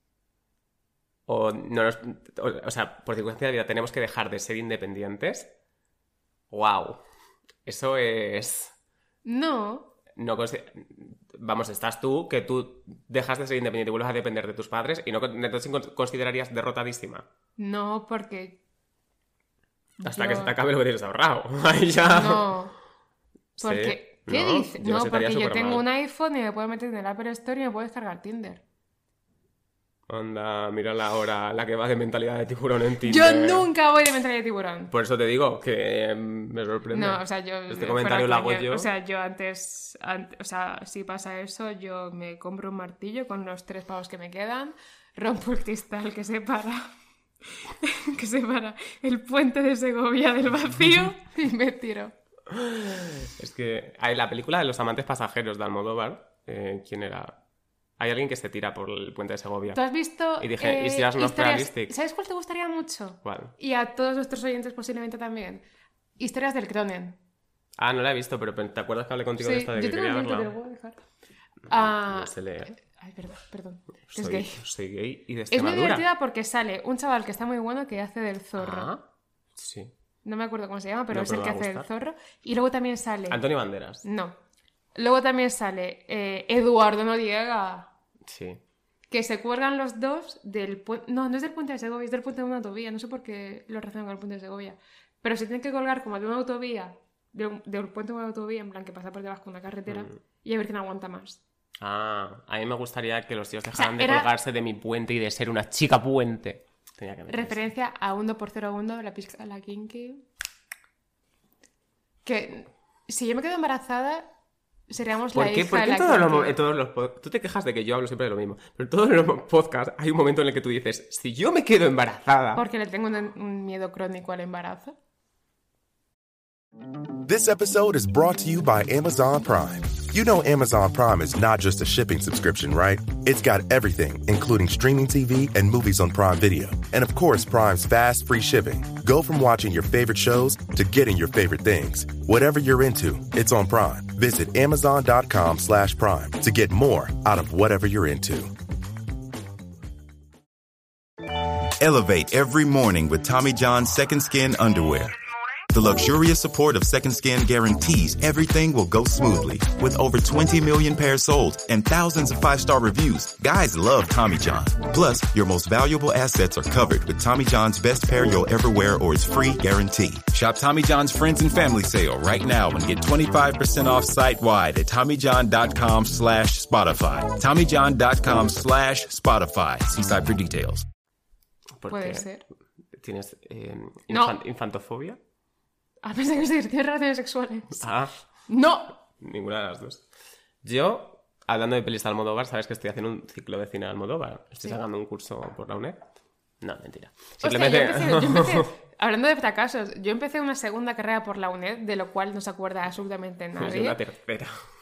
o, no nos- o, o sea, por circunstancias de la vida tenemos que dejar de ser independientes, ¡wow! Eso es... No, No consi- Vamos, estás tú, que tú dejas de ser independiente y vuelves a depender de tus padres y no con- entonces con- considerarías derrotadísima. no, porque... Hasta yo- que se te acabe lo que tienes ahorrado. Ahí ya... No, Sí. porque... ¿Qué No, dices? yo me No, sentaría porque yo supermal. tengo un iPhone y me puedo meter en el Apple Store y me puedo descargar Tinder. Anda, mira la hora, la que va de mentalidad de tiburón en Tinder. Yo nunca voy de mentalidad de tiburón. Por eso te digo que mm, me sorprende. No, o sea, yo... Este fuera comentario lo hago coña, yo. O sea, yo antes, ant- O sea, si pasa eso, yo me compro un martillo con los tres pavos que me quedan, rompo el cristal que separa, que separa el puente de Segovia del vacío y me tiro. Es que hay la película de Los amantes pasajeros de Almodóvar. Eh, ¿Quién era? Hay alguien que se tira por el puente de Segovia. ¿Tú has visto? Y dije, eh, ¿is just not historias... realistic? ¿Sabes cuál te gustaría mucho? ¿Cuál? Y a todos nuestros oyentes posiblemente también. Historias del Cronen. Ah, no la he visto, pero ¿te acuerdas que hablé contigo Sí, de esta de yo que tengo quería el link, te verla? lo voy a dejar. Ah, No se lee. Ay, perdón, perdón. Soy, Es gay. soy gay y de Es muy Extremadura. divertida porque sale un chaval que está muy bueno que hace del zorro. Ah, sí. No me acuerdo cómo se llama, pero No, es pero el que me va a hace del gustar. zorro. Y luego también sale... Antonio Banderas. No. Luego también sale eh, Eduardo Noriega. Sí. Que se cuelgan los dos del puente... No, no es del puente de Segovia, es del puente de una autovía. No sé por qué lo relacionan con el puente de Segovia. Pero se tienen que colgar como de una autovía, de un- del puente de una autovía, en plan que pasa por debajo de una carretera, Mm. y a ver quién aguanta más. Ah, a mí me gustaría que los tíos dejaran sea, de era- colgarse de mi puente y de ser una chica puente. Tenía que meter Referencia a uno por cero uno, la pizca, la kinky. Que si yo me quedo embarazada, seríamos ¿Por la qué? hija Porque de en la todos, los, mo- kinky. en todos los pod- Tú te quejas de que yo hablo siempre de lo mismo. Pero en todos los podcasts hay un momento en el que tú dices, si yo me quedo embarazada... Porque le tengo un, un miedo crónico al embarazo. This episode is brought to you by Amazon Prime. You know Amazon Prime is not just a shipping subscription, right? It's got everything, including streaming T V and movies on Prime Video. And of course, Prime's fast, free shipping. Go from watching your favorite shows to getting your favorite things. Whatever you're into, it's on Prime. Visit amazon.com slash prime to get more out of whatever you're into. Elevate every morning with Tommy John's Second Skin underwear. The luxurious support of Second Skin guarantees everything will go smoothly. With over twenty million pairs sold and thousands of five-star reviews, guys love Tommy John. Plus, your most valuable assets are covered with Tommy John's best pair you'll ever wear or its free guarantee. Shop Tommy John's Friends and Family Sale right now and get twenty-five percent off site-wide at TommyJohn.com slash Spotify. TommyJohn.com slash Spotify. See site for details. ¿Por Puede qué? ser. ¿Tienes eh, No. infan- infantofobia? A pesar de que sí, tienes relaciones sexuales. Ah, ¡No! ninguna de las dos. Yo, hablando de pelis de Almodóvar, sabes que estoy haciendo un ciclo de cine de Almodóvar. Estoy Sí. sacando un curso por la UNED. No, mentira. Hostia, yo empecé, yo empecé- hablando de fracasos, yo empecé una segunda carrera por la UNED, de lo cual no se acuerda absolutamente Es nadie. una tercera.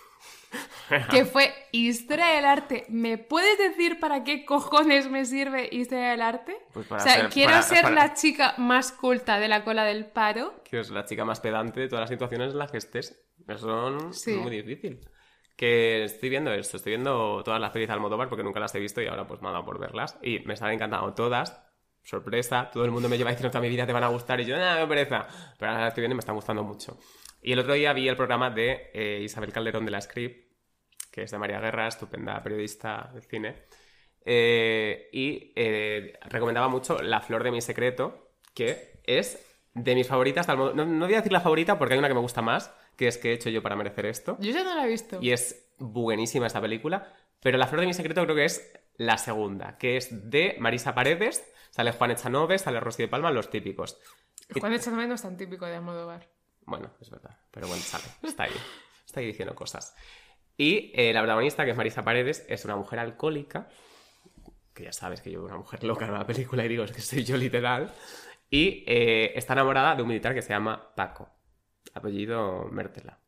Que fue Historia del Arte. ¿Me puedes decir para qué cojones me sirve Historia del Arte? Pues para o sea, ser- quiero para- ser para- la chica más culta de la cola del paro. Que es la chica más pedante de todas las situaciones en las que estés. Eso es Sí. muy difícil. Que estoy viendo esto, estoy viendo todas las pelis de Almodóvar porque nunca las he visto y ahora pues me ha dado por verlas. Y me están encantando todas. Sorpresa, todo el mundo me lleva diciendo toda mi vida te van a gustar y yo, nada, me pereza. Pero ahora las estoy viendo y me están gustando mucho. Y el otro día vi el programa de eh, Isabel Calderón de la Script, que es de María Guerra, estupenda periodista de cine. Eh, y eh, recomendaba mucho La Flor de mi Secreto, que es de mis favoritas. No, no voy a decir la favorita porque hay una que me gusta más, que es que he hecho yo para merecer esto. Yo ya no la he visto. Y es buenísima esta película. Pero La Flor de mi Secreto creo que es la segunda, que es de Marisa Paredes. Sale Juan Echanove, sale Rosy de Palma, los típicos. Juan Echanove no es tan típico de Almodóvar. Bueno, es verdad. Pero bueno, sale. Está ahí. Está ahí diciendo cosas. Y eh, la protagonista, que es Marisa Paredes, es una mujer alcohólica. Que ya sabes que yo una mujer loca en la película y digo, es que soy yo literal. Y eh, está enamorada de un militar que se llama Paco. Apellido Mértela.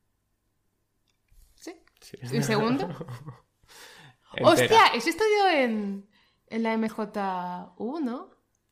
¿Sí? Sí. ¿Y segundo? Entera. ¡Hostia! Ese estudió en, en la M J U, ¿no?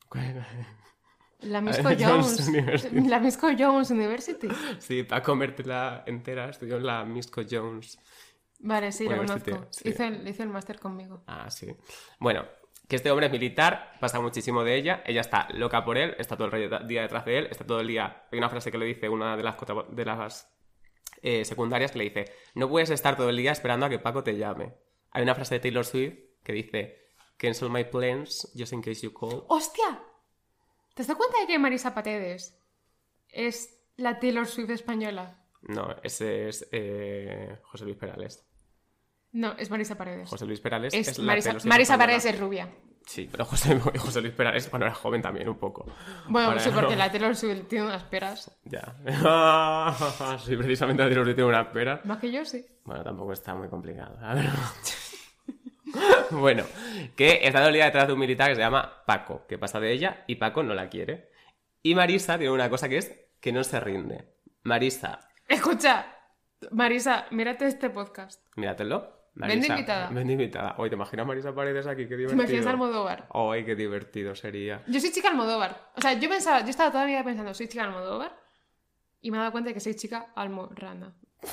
La Misco Jones Jones. University. La Misco Jones University. Sí, Paco Mértela entera estudió en la Misco Jones. Vale, sí, lo University, conozco. sí. Hizo el, hizo el máster conmigo. Ah, sí. Bueno, que este hombre es militar, pasa muchísimo de ella, ella está loca por él, está todo el día detrás de él, está todo el día... Hay una frase que le dice una de las, cota- de las eh, secundarias que le dice, no puedes estar todo el día esperando a que Paco te llame. Hay una frase de Taylor Swift que dice, cancel my plans just in case you call. ¡Hostia! ¿Te has dado cuenta de que Marisa Paredes es la Taylor Swift española? No, ese es eh, José Luis Perales. No, es Marisa Paredes. José Luis Perales es es, la Marisa, Taylor Swift Marisa española. Paredes es rubia. Sí, pero José, José Luis Perales cuando era joven también un poco. Bueno, Ahora sí, porque no. la Taylor Swift tiene unas peras. Ya. Sí, precisamente la Taylor Swift tiene una pera. Más que yo, sí. Bueno, tampoco está muy complicado. A ver. Bueno, que está dolida detrás de un militar que se llama Paco, que pasa de ella y Paco no la quiere. Y Marisa tiene una cosa que es que no se rinde. Marisa... Escucha, Marisa, mírate este podcast. Míratelo. Marisa, Ven de invitada. Ven de invitada. Oye, ¿te imaginas a Marisa Paredes aquí? Qué ¿Te divertido. imaginas a Almodóvar? Ay, qué divertido sería. Yo soy chica Almodóvar. O sea, yo pensaba, yo estaba toda mi vida pensando, soy chica Almodóvar. Y me he dado cuenta de que soy chica Almorrana.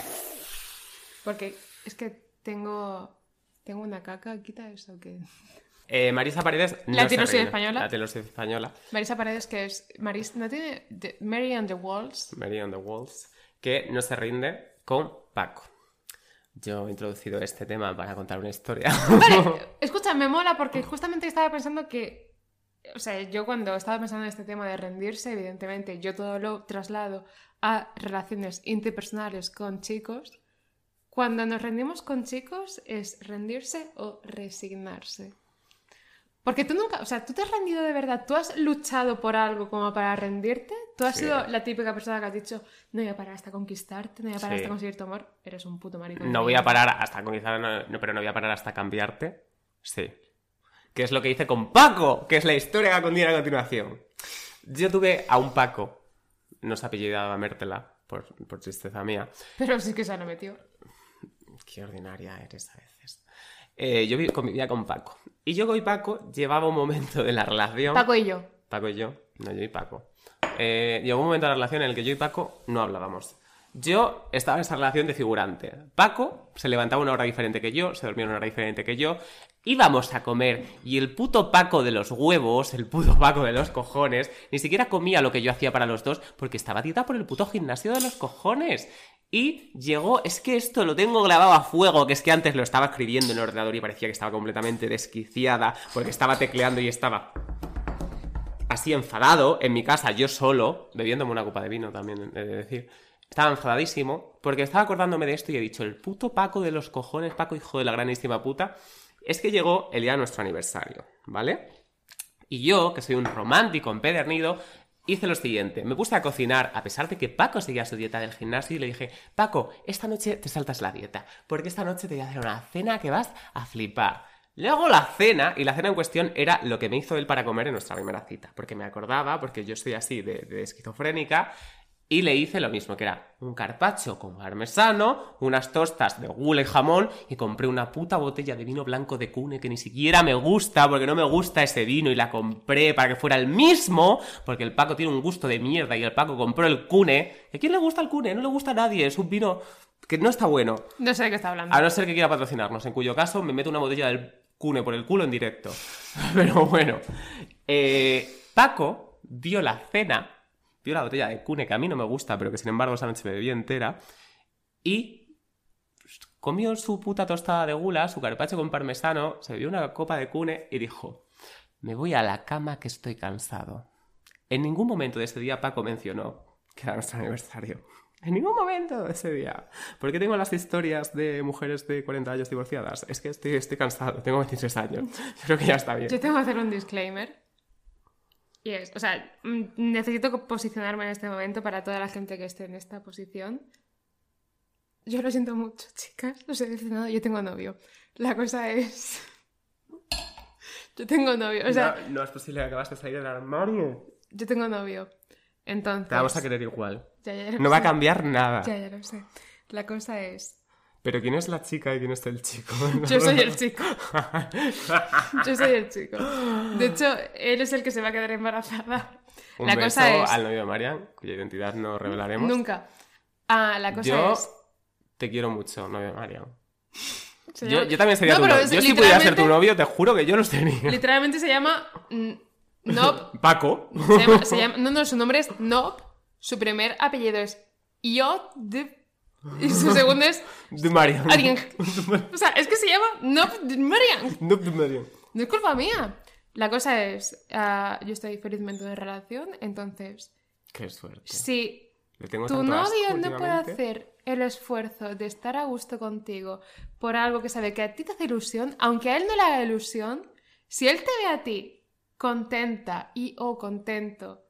Porque es que tengo... Tengo una caca, quita eso que... Eh, Marisa Paredes no La se Taylor Swift rinde. española. La Taylor Swift española. Marisa Paredes, que es... Maris, ¿no tiene...? The- Mary on the Walls. Mary on the Walls. Que no se rinde con Paco. Yo he introducido este tema para contar una historia. Vale, escucha, me mola porque justamente estaba pensando que... O sea, yo cuando estaba pensando en este tema de rendirse, evidentemente, yo todo lo traslado a relaciones interpersonales con chicos. Cuando nos rendimos con chicos, ¿es rendirse o resignarse? Porque tú nunca... O sea, ¿tú te has rendido de verdad? ¿Tú has luchado por algo como para rendirte? ¿Tú has Sí. sido la típica persona que has dicho no voy a parar hasta conquistarte, no voy a parar Sí. hasta conseguir tu amor? Eres un puto maricón. No voy a parar hasta conquistar, no, no, pero no voy a parar hasta cambiarte. Sí. Que es lo que hice con Paco, que es la historia que continúa a continuación. Yo tuve a un Paco, no se apellidaba Mértela, por, por tristeza mía. Pero sí que se lo metió. Qué ordinaria eres a veces. Eh, yo vi- convivía con Paco. Y yo con Paco llevaba un momento de la relación... Paco y yo. Paco y yo, no yo y Paco. Eh, llegó un momento de la relación en el que yo y Paco no hablábamos. Yo estaba en esa relación de figurante. Paco se levantaba una hora diferente que yo, se dormía una hora diferente que yo. Íbamos a comer y el puto Paco de los huevos, el puto Paco de los cojones, ni siquiera comía lo que yo hacía para los dos porque estaba a dieta por el puto gimnasio de los cojones. Y llegó, es que esto lo tengo grabado a fuego, que es que antes lo estaba escribiendo en el ordenador y parecía que estaba completamente desquiciada porque estaba tecleando y estaba... así enfadado, en mi casa, yo solo, bebiéndome una copa de vino también, he de decir. Estaba enfadadísimo, porque estaba acordándome de esto y he dicho, el puto Paco de los cojones, Paco hijo de la granísima puta, es que llegó el día de nuestro aniversario, ¿vale? Y yo, que soy un romántico empedernido, hice lo siguiente, me puse a cocinar, a pesar de que Paco seguía su dieta del gimnasio, y le dije, Paco, esta noche te saltas la dieta, porque esta noche te voy a hacer una cena que vas a flipar. Luego la cena, y la cena en cuestión era lo que me hizo él para comer en nuestra primera cita, porque me acordaba, porque yo soy así de, de esquizofrénica, y le hice lo mismo, que era un carpaccio con parmesano, unas tostas de gula y jamón, y compré una puta botella de vino blanco de Cune que ni siquiera me gusta, porque no me gusta ese vino, y la compré para que fuera el mismo, porque el Paco tiene un gusto de mierda, y el Paco compró el Cune. ¿A quién le gusta el Cune? No le gusta a nadie, es un vino que no está bueno. No sé de qué está hablando. A no ser que quiera patrocinarnos, en cuyo caso me meto una botella del Cune por el culo en directo. Pero bueno, eh, Paco vio la cena, vio la botella de Cune, que a mí no me gusta, pero que sin embargo esa noche me bebí entera, y comió su puta tostada de gula, su carpaccio con parmesano, se bebió una copa de Cune y dijo, me voy a la cama que estoy cansado. En ningún momento de ese día Paco mencionó que era nuestro aniversario. En ningún momento de ese día. ¿Por qué tengo las historias de mujeres de cuarenta años divorciadas? Es que estoy, estoy cansado, tengo veintitrés años. Yo creo que ya está bien. Yo tengo que hacer un disclaimer. Y es, o sea, mm, necesito posicionarme en este momento para toda la gente que esté en esta posición. Yo lo siento mucho, chicas. Os he mencionado, yo tengo novio. La cosa es... Yo tengo novio, o sea... No, no es posible que acabas de salir del armario. Yo tengo novio. Entonces... Te vamos a querer igual. Ya, ya lo No va a sé. cambiar nada. Ya, ya lo sé. La cosa es... Pero ¿quién es la chica y quién es el chico? Yo soy el chico. Yo soy el chico. De hecho, él es el que se va a quedar embarazada. Un la beso cosa es... al novio de Marian, cuya identidad no revelaremos. Nunca. Ah, la cosa Yo es... te quiero mucho, novio de Marian. se Yo, llama- yo también sería No, tu pero novio. es Yo si pudiera ser tu literalmente- novio, te juro que yo los tenía. Literalmente se llama... mm, Nob. Paco. Se llama, se llama- no, no, su nombre es Nob. Su primer apellido es Iod de... Y su segundo es... De Marian. Alguien. O sea, es que se llama Nob de Marian. No, de Marian. No es culpa mía. La cosa es... ah, yo estoy felizmente en relación, entonces... Qué suerte. Si Le tengo tu tanto asco novio no puede últimamente. hacer el esfuerzo de estar a gusto contigo por algo que sabe que a ti te hace ilusión, aunque a él no le haga ilusión, si él te ve a ti contenta y o contento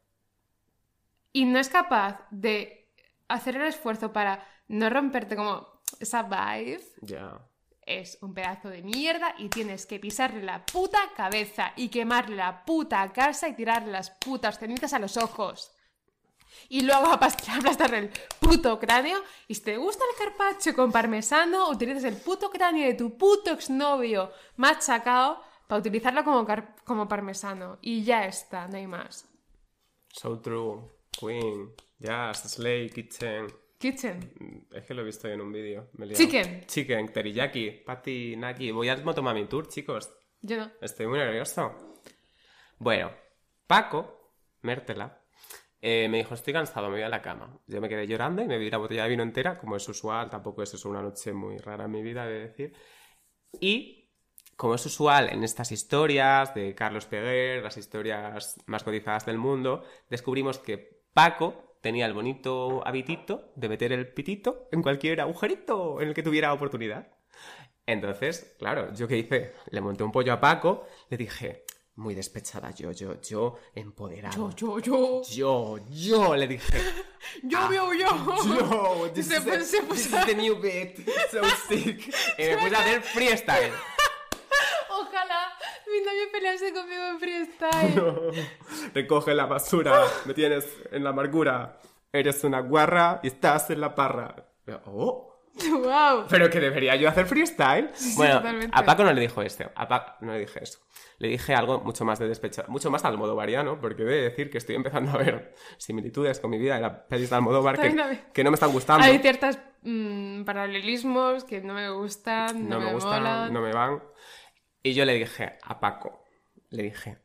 y no es capaz de hacer el esfuerzo para no romperte como esa vibe, Ya. es un pedazo de mierda y tienes que pisarle la puta cabeza y quemarle la puta casa y tirarle las putas cenizas a los ojos. Y luego aplastarle el puto cráneo. Y si te gusta el carpaccio con parmesano, utilizas el puto cráneo de tu puto exnovio machacado para utilizarlo como, car- como parmesano. Y ya está, no hay más. So true. Queen. Yes, Slay, Kitchen. Kitchen. Es que lo he visto en un vídeo. me he liado. Chicken. Chicken, teriyaki, patty, naki. Voy al Motomami Tour, chicos. Yo no. Estoy muy nervioso. Bueno, Paco, Mértela, eh, me dijo, estoy cansado, me voy a la cama. Yo me quedé llorando y me bebí la botella de vino entera, como es usual, tampoco es eso una noche muy rara en mi vida, de decir. Y, como es usual en estas historias de Carlos Peguer, las historias más cotizadas del mundo, descubrimos que Paco tenía el bonito habitito de meter el pitito en cualquier agujerito en el que tuviera oportunidad. Entonces, claro, ¿yo qué hice? Le monté un pollo a Paco, le dije, muy despechada, yo, yo, yo, empoderado. Yo, yo, yo. Yo, yo, le dije. Yo, yo, yo. Yo, this, Se is, puso- the, se this puso- is the new bit, so sick. Y me puse a hacer freestyle. Ojalá mi novio pelease conmigo en freestyle. Recoge la basura, me tienes en la amargura. Eres una guarra y estás en la parra. Oh, Wow. pero que debería yo hacer freestyle. Bueno, totalmente. a Paco no le dijo esto, a Paco no le dije eso. Le dije algo mucho más de despechado, mucho más almodovariano, porque he de decir que estoy empezando a ver similitudes con mi vida en la pelis de Almodóvar que, También a ver. que no me están gustando. Hay ciertos mm, paralelismos que no me gustan, no, no me, gustan, molan. no me van. Y yo le dije a Paco, le dije,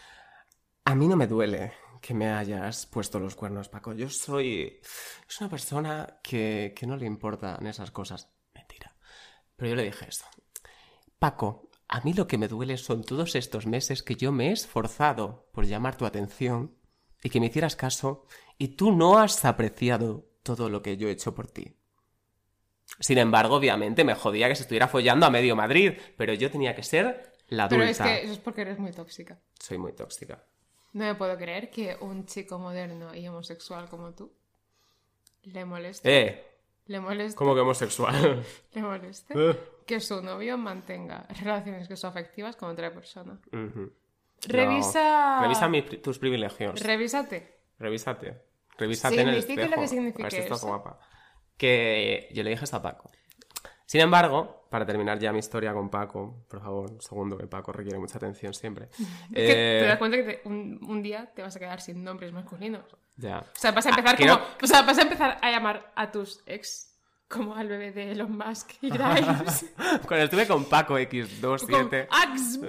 a mí no me duele que me hayas puesto los cuernos, Paco. Yo soy, soy una persona que, que no le importan esas cosas. Mentira. Pero yo le dije esto. Paco, a mí lo que me duele son todos estos meses que yo me he esforzado por llamar tu atención y que me hicieras caso y tú no has apreciado todo lo que yo he hecho por ti. Sin embargo, obviamente, me jodía que se estuviera follando a medio Madrid, pero yo tenía que ser la adulta. Pero es que eso es porque eres muy tóxica. Soy muy tóxica. No me puedo creer que un chico moderno y homosexual como tú le moleste. Eh, Le moleste. ¿cómo que homosexual? Le moleste Eh. que su novio mantenga relaciones sexoafectivas con otra persona. Ujú. Revisa. No. Revisa mi pri- tus privilegios. Revísate. Revísate. Revísate en el Signifique espejo. lo que signifique A ver si estás eso. guapa. Que yo le dije esto a Paco. Sin embargo, para terminar ya mi historia con Paco, por favor, un segundo, que Paco requiere mucha atención siempre. Es que Eh, te das cuenta que te- un, un día te vas a quedar sin nombres masculinos. Ya. O sea, vas a empezar quiero- como. O sea, vas a empezar a llamar a tus ex como al bebé de Elon Musk y Grimes. Cuando estuve con Paco equis Con veintisiete... Ax.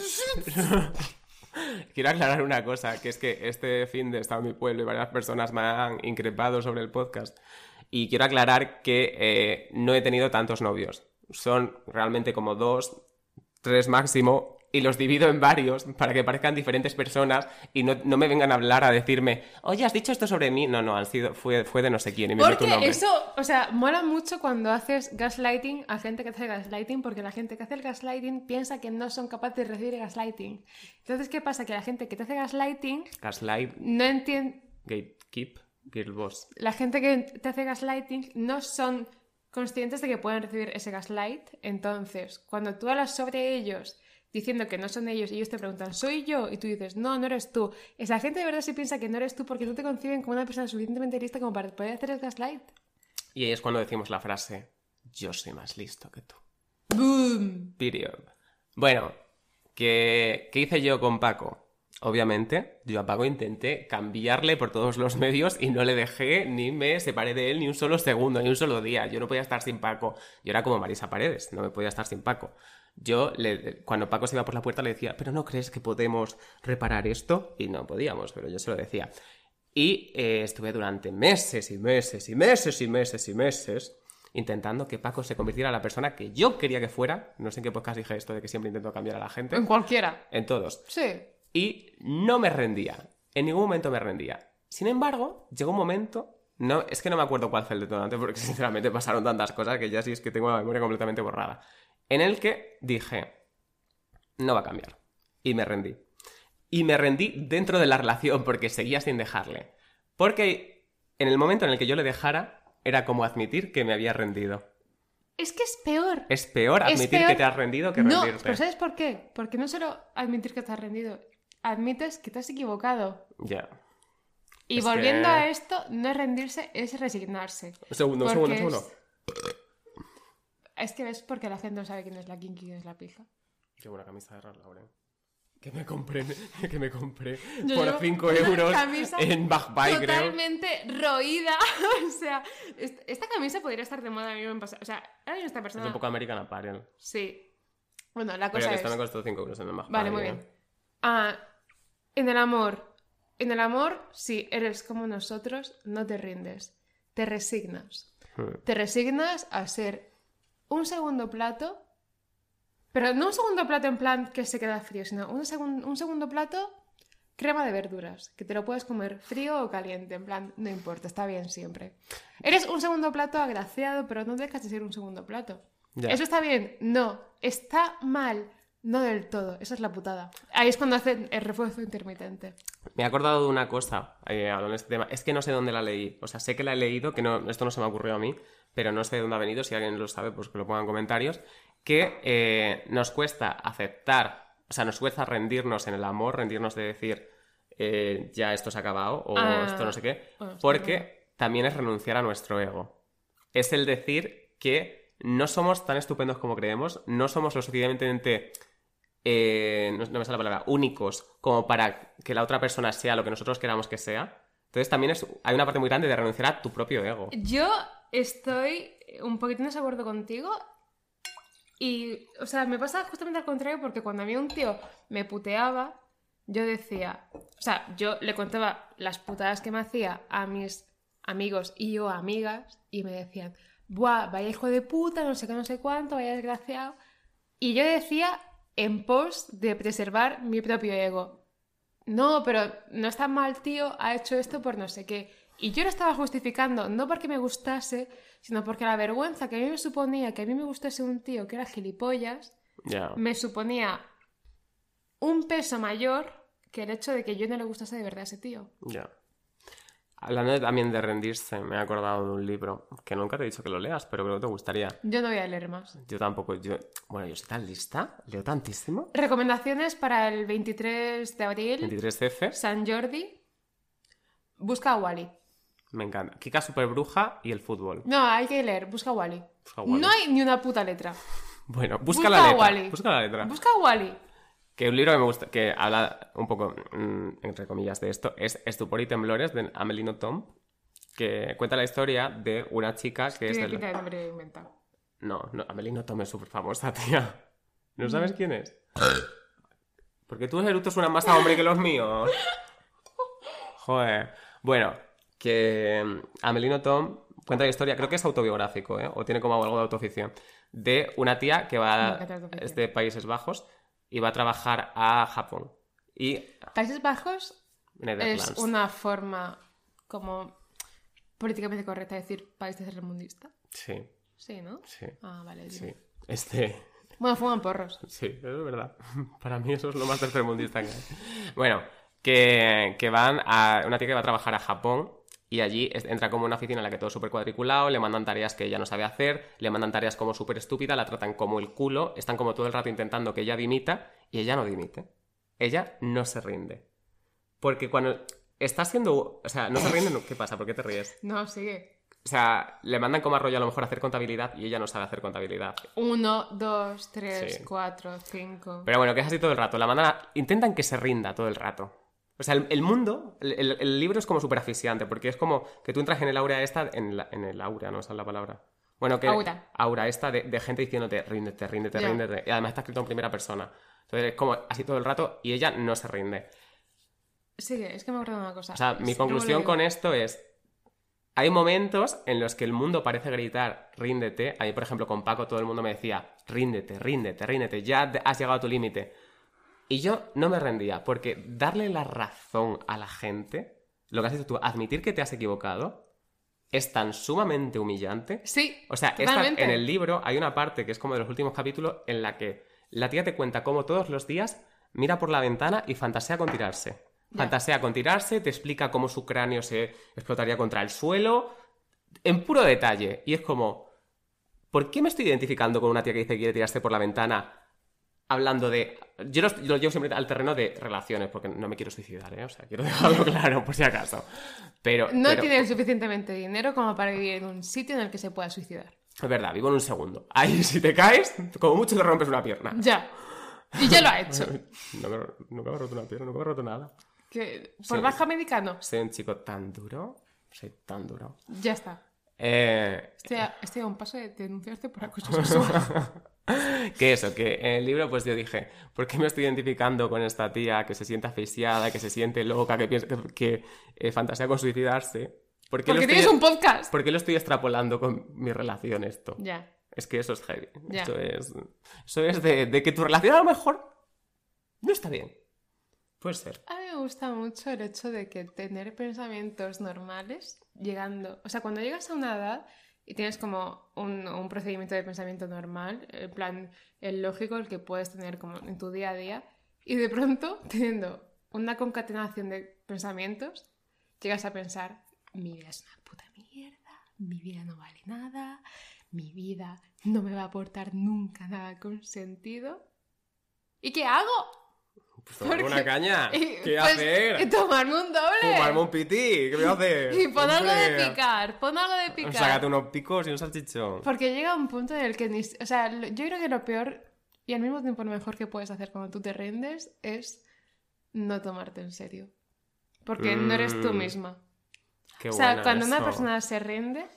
Quiero aclarar una cosa, que es que este fin de estado en mi pueblo y varias personas me han increpado sobre el podcast. Y quiero aclarar que eh, no he tenido tantos novios. Son realmente como dos, tres máximo, y los divido en varios para que parezcan diferentes personas y no, no me vengan a hablar a decirme, oye, ¿has dicho esto sobre mí? No, no, han sido, fue, fue de no sé quién y me meto un Porque nombre. eso, o sea, mola mucho cuando haces gaslighting a gente que hace gaslighting, porque la gente que hace el gaslighting piensa que no son capaces de recibir gaslighting. Entonces, ¿qué pasa? Que la gente que te hace gaslighting Gaslight, no entiende. gatekeep, girl boss. La gente que te hace gaslighting no son conscientes de que pueden recibir ese gaslight. Entonces, cuando tú hablas sobre ellos diciendo que no son ellos y ellos te preguntan, ¿soy yo? Y tú dices, no, no eres tú. Esa gente de verdad sí piensa que no eres tú porque no te conciben como una persona suficientemente lista como para poder hacer el gaslight. Y ahí es cuando decimos la frase, yo soy más listo que tú. ¡Boom! Period. Bueno, ¿qué, ¿qué hice yo con Paco? Obviamente, yo a Paco intenté cambiarle por todos los medios y no le dejé ni me separé de él ni un solo segundo, ni un solo día. Yo no podía estar sin Paco. Yo era como Marisa Paredes, no me podía estar sin Paco. Yo, le, cuando Paco se iba por la puerta, le decía, ¿pero no crees que podemos reparar esto? Y no podíamos, pero yo se lo decía. Y eh, estuve durante meses y meses y meses y meses y meses intentando que Paco se convirtiera en la persona que yo quería que fuera. No sé en qué podcast dije esto de que siempre intento cambiar a la gente. En cualquiera. En todos. Sí. Y no me rendía. En ningún momento me rendía. Sin embargo, llegó un momento... No, es que no me acuerdo cuál fue el detonante porque sinceramente pasaron tantas cosas que ya sí es que tengo la memoria completamente borrada. En el que dije, no va a cambiar. Y me rendí. Y me rendí dentro de la relación porque seguía sin dejarle. Porque en el momento en el que yo le dejara, era como admitir que me había rendido. Es que es peor. Es peor admitir es peor... que te has rendido que no, rendirte. pero ¿sabes por qué? Porque no solo admitir que te has rendido, admites que te has equivocado. Ya. Yeah. Y es volviendo que... a esto, no es rendirse, es resignarse. Un segundo, un segundo, un segundo. Es... es que ves porque la gente no sabe quién es la kinky y quién es la pija. Qué buena camisa de Ralph Lauren. Que me compré, que me compré Yo por cinco euros en Backbite, creo. Totalmente roída. O sea, esta camisa podría estar de moda a mí me pasa. O sea, ahora mismo esta persona... Es un poco American Apparel. Sí. Bueno, la cosa Pero que es... esto me costó cinco euros en el Backbite. Vale, muy bien. ¿eh? Ah, en el amor. En el amor, si eres como nosotros, no te rindes. Te resignas. Hmm. Te resignas a ser un segundo plato... Pero no un segundo plato en plan que se queda frío, sino un, segun, un segundo plato crema de verduras, que te lo puedes comer frío o caliente, en plan, no importa, está bien siempre. Eres un segundo plato agraciado, pero no dejas de ser un segundo plato. Ya. ¿Eso está bien? No. Está mal. No del todo. Esa es la putada. Ahí es cuando hacen el refuerzo intermitente. Me he acordado de una cosa, eh, hablando de este tema. Es que no sé dónde la leí. O sea, sé que la he leído, que no, esto no se me ha ocurrido a mí, pero no sé de dónde ha venido. Si alguien lo sabe, pues que lo ponga en comentarios. Que eh, nos cuesta aceptar, o sea, nos cuesta rendirnos en el amor, rendirnos de decir, eh, ya esto se ha acabado, o ah, esto no sé qué, bueno, porque bueno. también es renunciar a nuestro ego. Es el decir que no somos tan estupendos como creemos, no somos lo suficientemente, eh, no, no me sale la palabra, únicos, como para que la otra persona sea lo que nosotros queramos que sea. Entonces también es, hay una parte muy grande de renunciar a tu propio ego. Yo estoy un poquito en desacuerdo contigo. Y, o sea, me pasa justamente al contrario porque cuando a mí un tío me puteaba, yo decía... O sea, yo le contaba las putadas que me hacía a mis amigos y yo a amigas y me decían, buah, vaya hijo de puta, no sé qué, no sé cuánto, vaya desgraciado. Y yo decía en pos de preservar mi propio ego. No, pero no está mal, tío, ha hecho esto por no sé qué. Y yo lo estaba justificando, no porque me gustase, sino porque la vergüenza que a mí me suponía que a mí me gustase un tío que era gilipollas, yeah. me suponía un peso mayor que el hecho de que yo no le gustase de verdad a ese tío. Ya. Yeah. Hablando también de rendirse, me he acordado de un libro que nunca te he dicho que lo leas, pero creo que te gustaría. Yo no voy a leer más. Yo tampoco. Yo... Bueno, yo soy tan lista, leo tantísimo. Recomendaciones para el veintitrés de abril. veintitrés F. San Jordi. Busca a Wally. Me encanta. Kika Superbruja y el fútbol. No, hay que leer. Busca a Wally. Busca a Wally. No hay ni una puta letra. Bueno, busca, busca la letra. Wally. Busca la letra. Busca a Wally. Que un libro que me gusta, que habla un poco, mmm, entre comillas, de esto, es Estupor y Temblores, de Amélie Nothomb, que cuenta la historia de una chica que es... Tiene pinta de nombre inventado. No, no, Amélie Nothomb es súper famosa, tía. ¿No sabes quién es? Porque tus eructos suenan más a hombre que los míos. Joder. Bueno, que Amélie Nothomb cuenta la historia, creo que es autobiográfico, ¿eh? O tiene como algo de autoficción, de una tía que va... es de Países Bajos... y va a trabajar a Japón. Y Países Bajos Netherlands. Es una forma como políticamente correcta de decir país tercermundista. Sí. Sí, ¿no? Sí. Ah, vale. Sí. Este... Bueno, fuman porros. Sí, es verdad. Para mí eso es lo más tercermundista que hay. Bueno, que, que van a... Una tía que va a trabajar a Japón y allí entra como una oficina en la que todo es súper cuadriculado, le mandan tareas que ella no sabe hacer, le mandan tareas como súper estúpida, la tratan como el culo, están como todo el rato intentando que ella dimita y ella no dimite. Ella no se rinde. Porque cuando está siendo... O sea, no se rinde, ¿qué pasa? ¿Por qué te ríes? No, sigue. O sea, le mandan como a rollo a lo mejor hacer contabilidad y ella no sabe hacer contabilidad. Uno, dos, tres, sí. cuatro, cinco... Pero bueno, que es así todo el rato. La mandan a... Intentan que se rinda todo el rato. O sea, el, el mundo, el, el, el libro es como súper asfixiante, porque es como que tú entras en el aura esta, en, la, en el aura, no esa es la palabra. Bueno, que... Aura. Aura esta de, de gente diciéndote, ríndete, ríndete, yeah. ríndete. Y además está escrito en primera persona. Entonces es como así todo el rato y ella no se rinde. Sí, es que me acuerdo de una cosa. O sea, mi conclusión con esto es... Hay momentos en los que el mundo parece gritar, ríndete. A mí, por ejemplo, con Paco todo el mundo me decía, ríndete, ríndete, ríndete, ya has llegado a tu límite. Y yo no me rendía, porque darle la razón a la gente, lo que has dicho tú, admitir que te has equivocado, es tan sumamente humillante. Sí, o sea, esta, en el libro hay una parte que es como de los últimos capítulos en la que la tía te cuenta cómo todos los días mira por la ventana y fantasea con tirarse. Yeah. Fantasea con tirarse, te explica cómo su cráneo se explotaría contra el suelo, en puro detalle. Y es como... ¿por qué me estoy identificando con una tía que dice que quiere tirarse por la ventana hablando de... Yo lo, yo lo llevo siempre al terreno de relaciones, porque no me quiero suicidar, ¿eh? O sea, quiero dejarlo claro, por si acaso. Pero... No pero... tienes suficientemente dinero como para vivir en un sitio en el que se pueda suicidar. Es verdad, vivo en un segundo. Ahí, si te caes, como mucho te rompes una pierna. Ya. Y ya lo ha hecho. No me, nunca me he roto una pierna, nunca me he roto nada. Que por Sí. baja médica no. Soy un chico tan duro. Soy tan duro. Ya está. Eh... Estoy a, estoy a un paso de denunciarte por acoso sexual. Que eso, que en el libro pues yo dije, ¿por qué me estoy identificando con esta tía que se siente asfixiada, que se siente loca, que piensa que, que eh, fantasea con suicidarse? ¿Por qué lo Porque estoy- tienes un podcast. ¿Por qué lo estoy extrapolando con mi relación esto? Ya. Es que eso es heavy. Ya. Esto es, eso es de, de que tu relación a lo mejor no está bien. Puede ser. A mí me gusta mucho el hecho de que tener pensamientos normales, llegando, o sea, cuando llegas a una edad y tienes como un, un procedimiento de pensamiento normal, en plan, el lógico, el que puedes tener como en tu día a día, y de pronto, teniendo una concatenación de pensamientos, llegas a pensar, mi vida es una puta mierda, mi vida no vale nada, mi vida no me va a aportar nunca nada con sentido. ¿Y qué hago? Pues tomarme Porque- una caña. y, ¿Qué pues, hacer? y tomarme un doble. Fumarme un pití. ¿Qué me voy a hacer? Y pon algo de Hombre. picar, pon algo de picar. Sácate unos picos y un salchichón. Porque llega un punto en el que ni... O sea, lo- yo creo que lo peor y al mismo tiempo lo mejor que puedes hacer cuando tú te rindes es no tomarte en serio. Porque no eres tú Mm, misma. Qué O sea, buena cuando una eso. persona se rinde,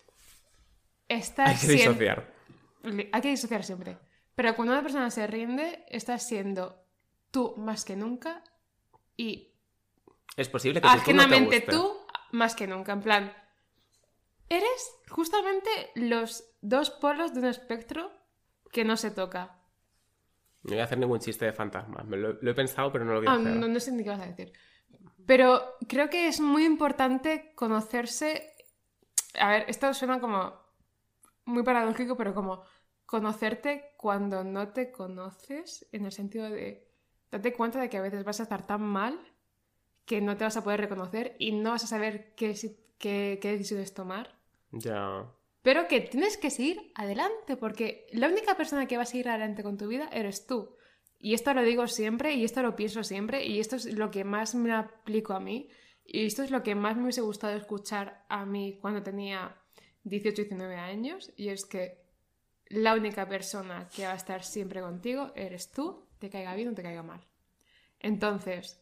estás Hay que siendo... disociar. Hay que disociar siempre. Pero cuando una persona se rinde, estás siendo tú más que nunca y Es posible que tu tú no te ajenamente guste. tú más que nunca. En plan, eres justamente los dos polos de un espectro que no se toca. No voy a hacer ningún chiste de fantasmas. Me lo, lo he pensado, pero no lo voy a Ah, hacer. no, no sé ni qué vas a decir. Pero creo que es muy importante conocerse. A ver, esto suena como muy paradójico, pero como conocerte cuando no te conoces, en el sentido de date cuenta de que a veces vas a estar tan mal que no te vas a poder reconocer y no vas a saber qué, si- qué, qué decisiones tomar. Ya. Pero que tienes que seguir adelante, porque la única persona que va a seguir adelante con tu vida eres tú. Y esto lo digo siempre, y esto lo pienso siempre, y esto es lo que más me aplico a mí, y esto es lo que más me hubiese gustado escuchar a mí cuando tenía dieciocho, diecinueve años, y es que la única persona que va a estar siempre contigo eres tú, te caiga bien o te caiga mal. Entonces,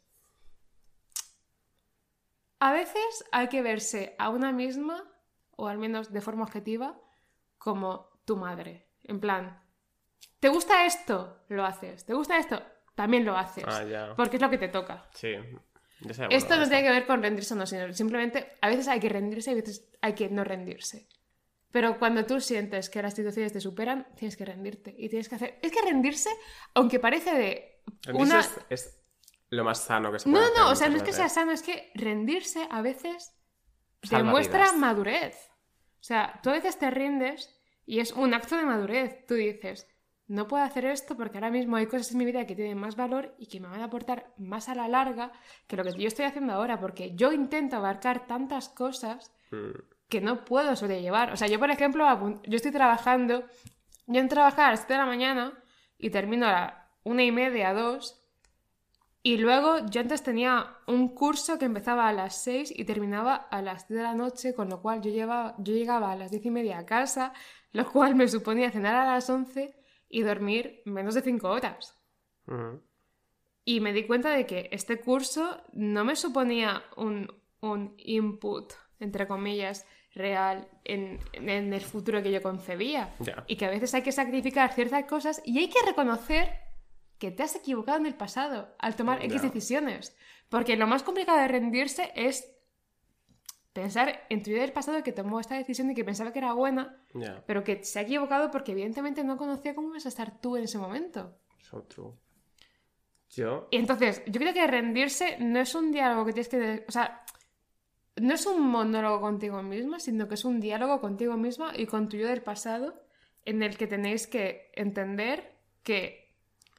a veces hay que verse a una misma, o al menos de forma objetiva, como tu madre. En plan, ¿te gusta esto? Lo haces. ¿Te gusta esto? También lo haces. Ah, ya. Porque es lo que te toca. Sí. Ya sé, Esto bueno, no tiene que ver con rendirse o no, sino simplemente a veces hay que rendirse y a veces hay que no rendirse. Pero cuando tú sientes que las situaciones te superan, tienes que rendirte. Y tienes que hacer... Es que rendirse, aunque parece de Rendirse una... es, es lo más sano que se No, puede no, hacer no, o sea, no es muchas que sea veces. sano, es que rendirse a veces Salva demuestra vidas. madurez. O sea, tú a veces te rindes y es un acto de madurez. Tú dices, no puedo hacer esto porque ahora mismo hay cosas en mi vida que tienen más valor y que me van a aportar más a la larga que lo que yo estoy haciendo ahora, porque yo intento abarcar tantas cosas Mm. que no puedo sobrellevar. O sea, yo, por ejemplo, apun- yo estoy trabajando, yo entro a trabajar a las siete de la mañana y termino a la una y media, dos, y luego yo antes tenía un curso que empezaba a las seis y terminaba a las diez de la noche, con lo cual yo, llevaba, yo llegaba a las diez y media a casa, lo cual me suponía cenar a las once y dormir menos de cinco horas. Mm. Y me di cuenta de que este curso no me suponía un, un input, entre comillas, real en, en el futuro que yo concebía. Ya. Y que a veces hay que sacrificar ciertas cosas y hay que reconocer que te has equivocado en el pasado al tomar X Ya. decisiones. Porque lo más complicado de rendirse es pensar en tu vida del pasado que tomó esta decisión y que pensaba que era buena, Ya. pero que se ha equivocado porque evidentemente no conocía cómo ibas a estar tú en ese momento. So true. Yo... Y entonces, yo creo que rendirse no es un diálogo que tienes que... O sea, no es un monólogo contigo misma, sino que es un diálogo contigo misma y con tu yo del pasado, en el que tenéis que entender que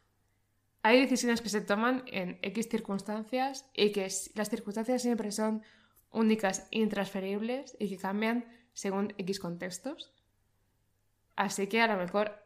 hay decisiones que se toman en X circunstancias y que s- las circunstancias siempre son únicas e intransferibles y que cambian según X contextos. Así que a lo mejor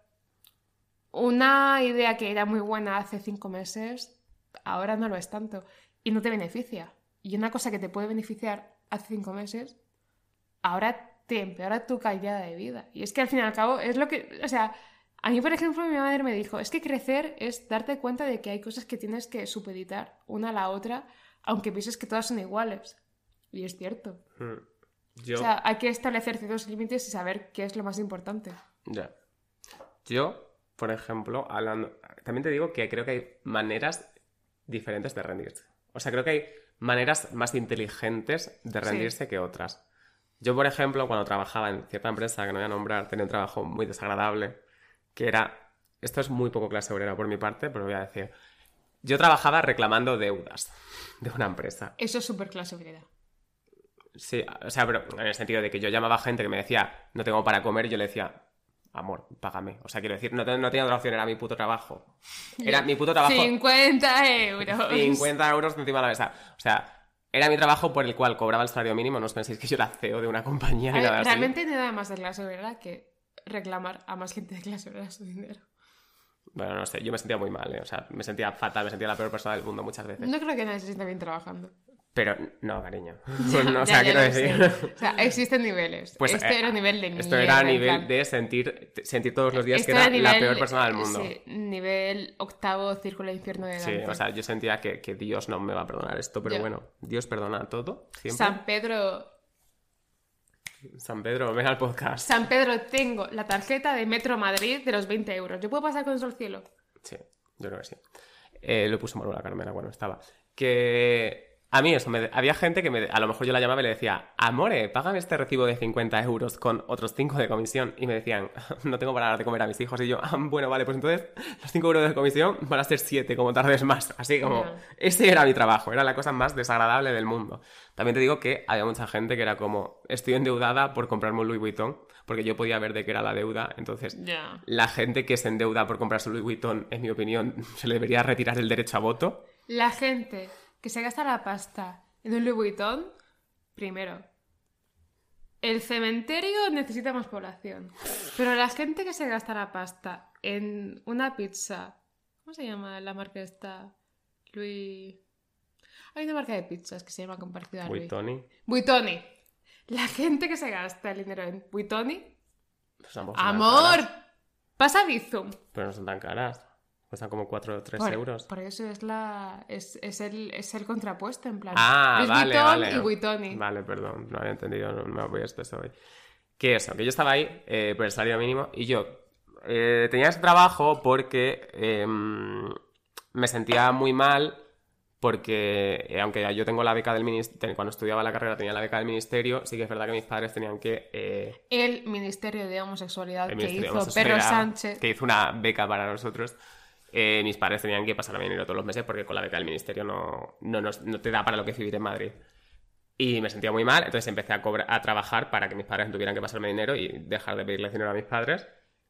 una idea que era muy buena hace cinco meses, ahora no lo es tanto. Y no te beneficia. Y una cosa que te puede beneficiar hace cinco meses, ahora te empeora tu calidad de vida. Y es que al fin y al cabo es lo que... O sea, a mí, por ejemplo, mi madre me dijo, es que crecer es darte cuenta de que hay cosas que tienes que supeditar una a la otra, aunque pienses que todas son iguales. Y es cierto. Hmm. Yo... O sea, hay que establecer ciertos límites y saber qué es lo más importante. Ya. Yo, por ejemplo, hablando... También te digo que creo que hay maneras diferentes de rendirse. O sea, creo que hay maneras más inteligentes de rendirse sí. que otras. Yo, por ejemplo, cuando trabajaba en cierta empresa, que no voy a nombrar, tenía un trabajo muy desagradable, que era... Esto es muy poco clase obrera por mi parte, pero voy a decir... Yo trabajaba reclamando deudas de una empresa. Eso es súper clase obrera. Sí, o sea, pero en el sentido de que yo llamaba a gente que me decía, no tengo para comer, y yo le decía, amor, págame. O sea, quiero decir, no, no tenía otra opción, era mi puto trabajo. Era mi puto trabajo. cincuenta euros. cincuenta euros encima de la mesa. O sea... Era mi trabajo por el cual cobraba el salario mínimo. No os penséis que yo era C E O de una compañía ni ver, nada realmente así. no hay nada más de clase obrera que reclamar a más gente de clase obrera su dinero. Bueno, no sé, yo me sentía muy mal, ¿eh? O sea, me sentía fatal, me sentía la peor persona del mundo muchas veces. No creo que nadie se sienta bien trabajando. Pero, no, cariño. Ya, no, o ya, sea, ya quiero decir... O sea, existen niveles. Pues, este eh, era nivel de mierda. Esto era a nivel de sentir, sentir todos los días Esto que era nivel, la peor persona del mundo. Sí, nivel octavo círculo de infierno de Dante. Sí, o sea, yo sentía que, que Dios no me va a perdonar esto, pero ya. bueno, Dios perdona todo, siempre. San Pedro... San Pedro, ven al podcast. San Pedro, tengo la tarjeta de Metro Madrid de los veinte euros. ¿Yo puedo pasar con eso al cielo? Sí, yo creo que sí. Eh, lo puso Manuela Carmena cuando estaba. Que... A mí eso, me, había gente que me, a lo mejor yo la llamaba y le decía, amore, págame este recibo de cincuenta euros con otros cinco de comisión. Y me decían, no tengo para dar de comer a mis hijos. Y yo, ah, bueno, vale, pues entonces los cinco euros de comisión van a ser siete, como tardes más. Así como, yeah. Ese era mi trabajo, era la cosa más desagradable del mundo. También te digo que había mucha gente que era como, estoy endeudada por comprarme un Louis Vuitton, porque yo podía ver de qué era la deuda. Entonces, yeah. La gente que se endeuda por comprarse un Louis Vuitton, en mi opinión, se le debería retirar el derecho a voto. La gente... que se gasta la pasta en un Louis Vuitton, primero, el cementerio necesita más población. Pero la gente que se gasta la pasta en una pizza... ¿Cómo se llama la marca esta? Louis... Hay una marca de pizzas que se llama compartida. Buitoni. Buitoni. La gente que se gasta el dinero en Buitoni... Pues ¡amor! Pasa Bizum. Pero no son tan caras. Cuestan como cuatro o tres por, euros. Por eso es la es, es, el, es el contrapuesto, en plan. Ah, Luis vale, Vuitton vale. y Buitoni. Vale, perdón, no había entendido, no me voy a esto hoy. Que eso, que yo estaba ahí eh, por el salario mínimo y yo eh, tenía ese trabajo porque eh, me sentía muy mal porque, eh, aunque yo tengo la beca del ministerio, cuando estudiaba la carrera tenía la beca del ministerio, sí que es verdad que mis padres tenían que... Eh, el Ministerio de Homosexualidad el que ministerio hizo de Homosexualidad, Pedro Sánchez. Que hizo una beca para nosotros. Eh, mis padres tenían que pasar a dinero todos los meses porque con la beca del ministerio no, no, no, no te da para lo que es vivir en Madrid. Y me sentía muy mal, entonces empecé a, cobrar, a trabajar para que mis padres no tuvieran que pasarme dinero y dejar de pedirle dinero a mis padres.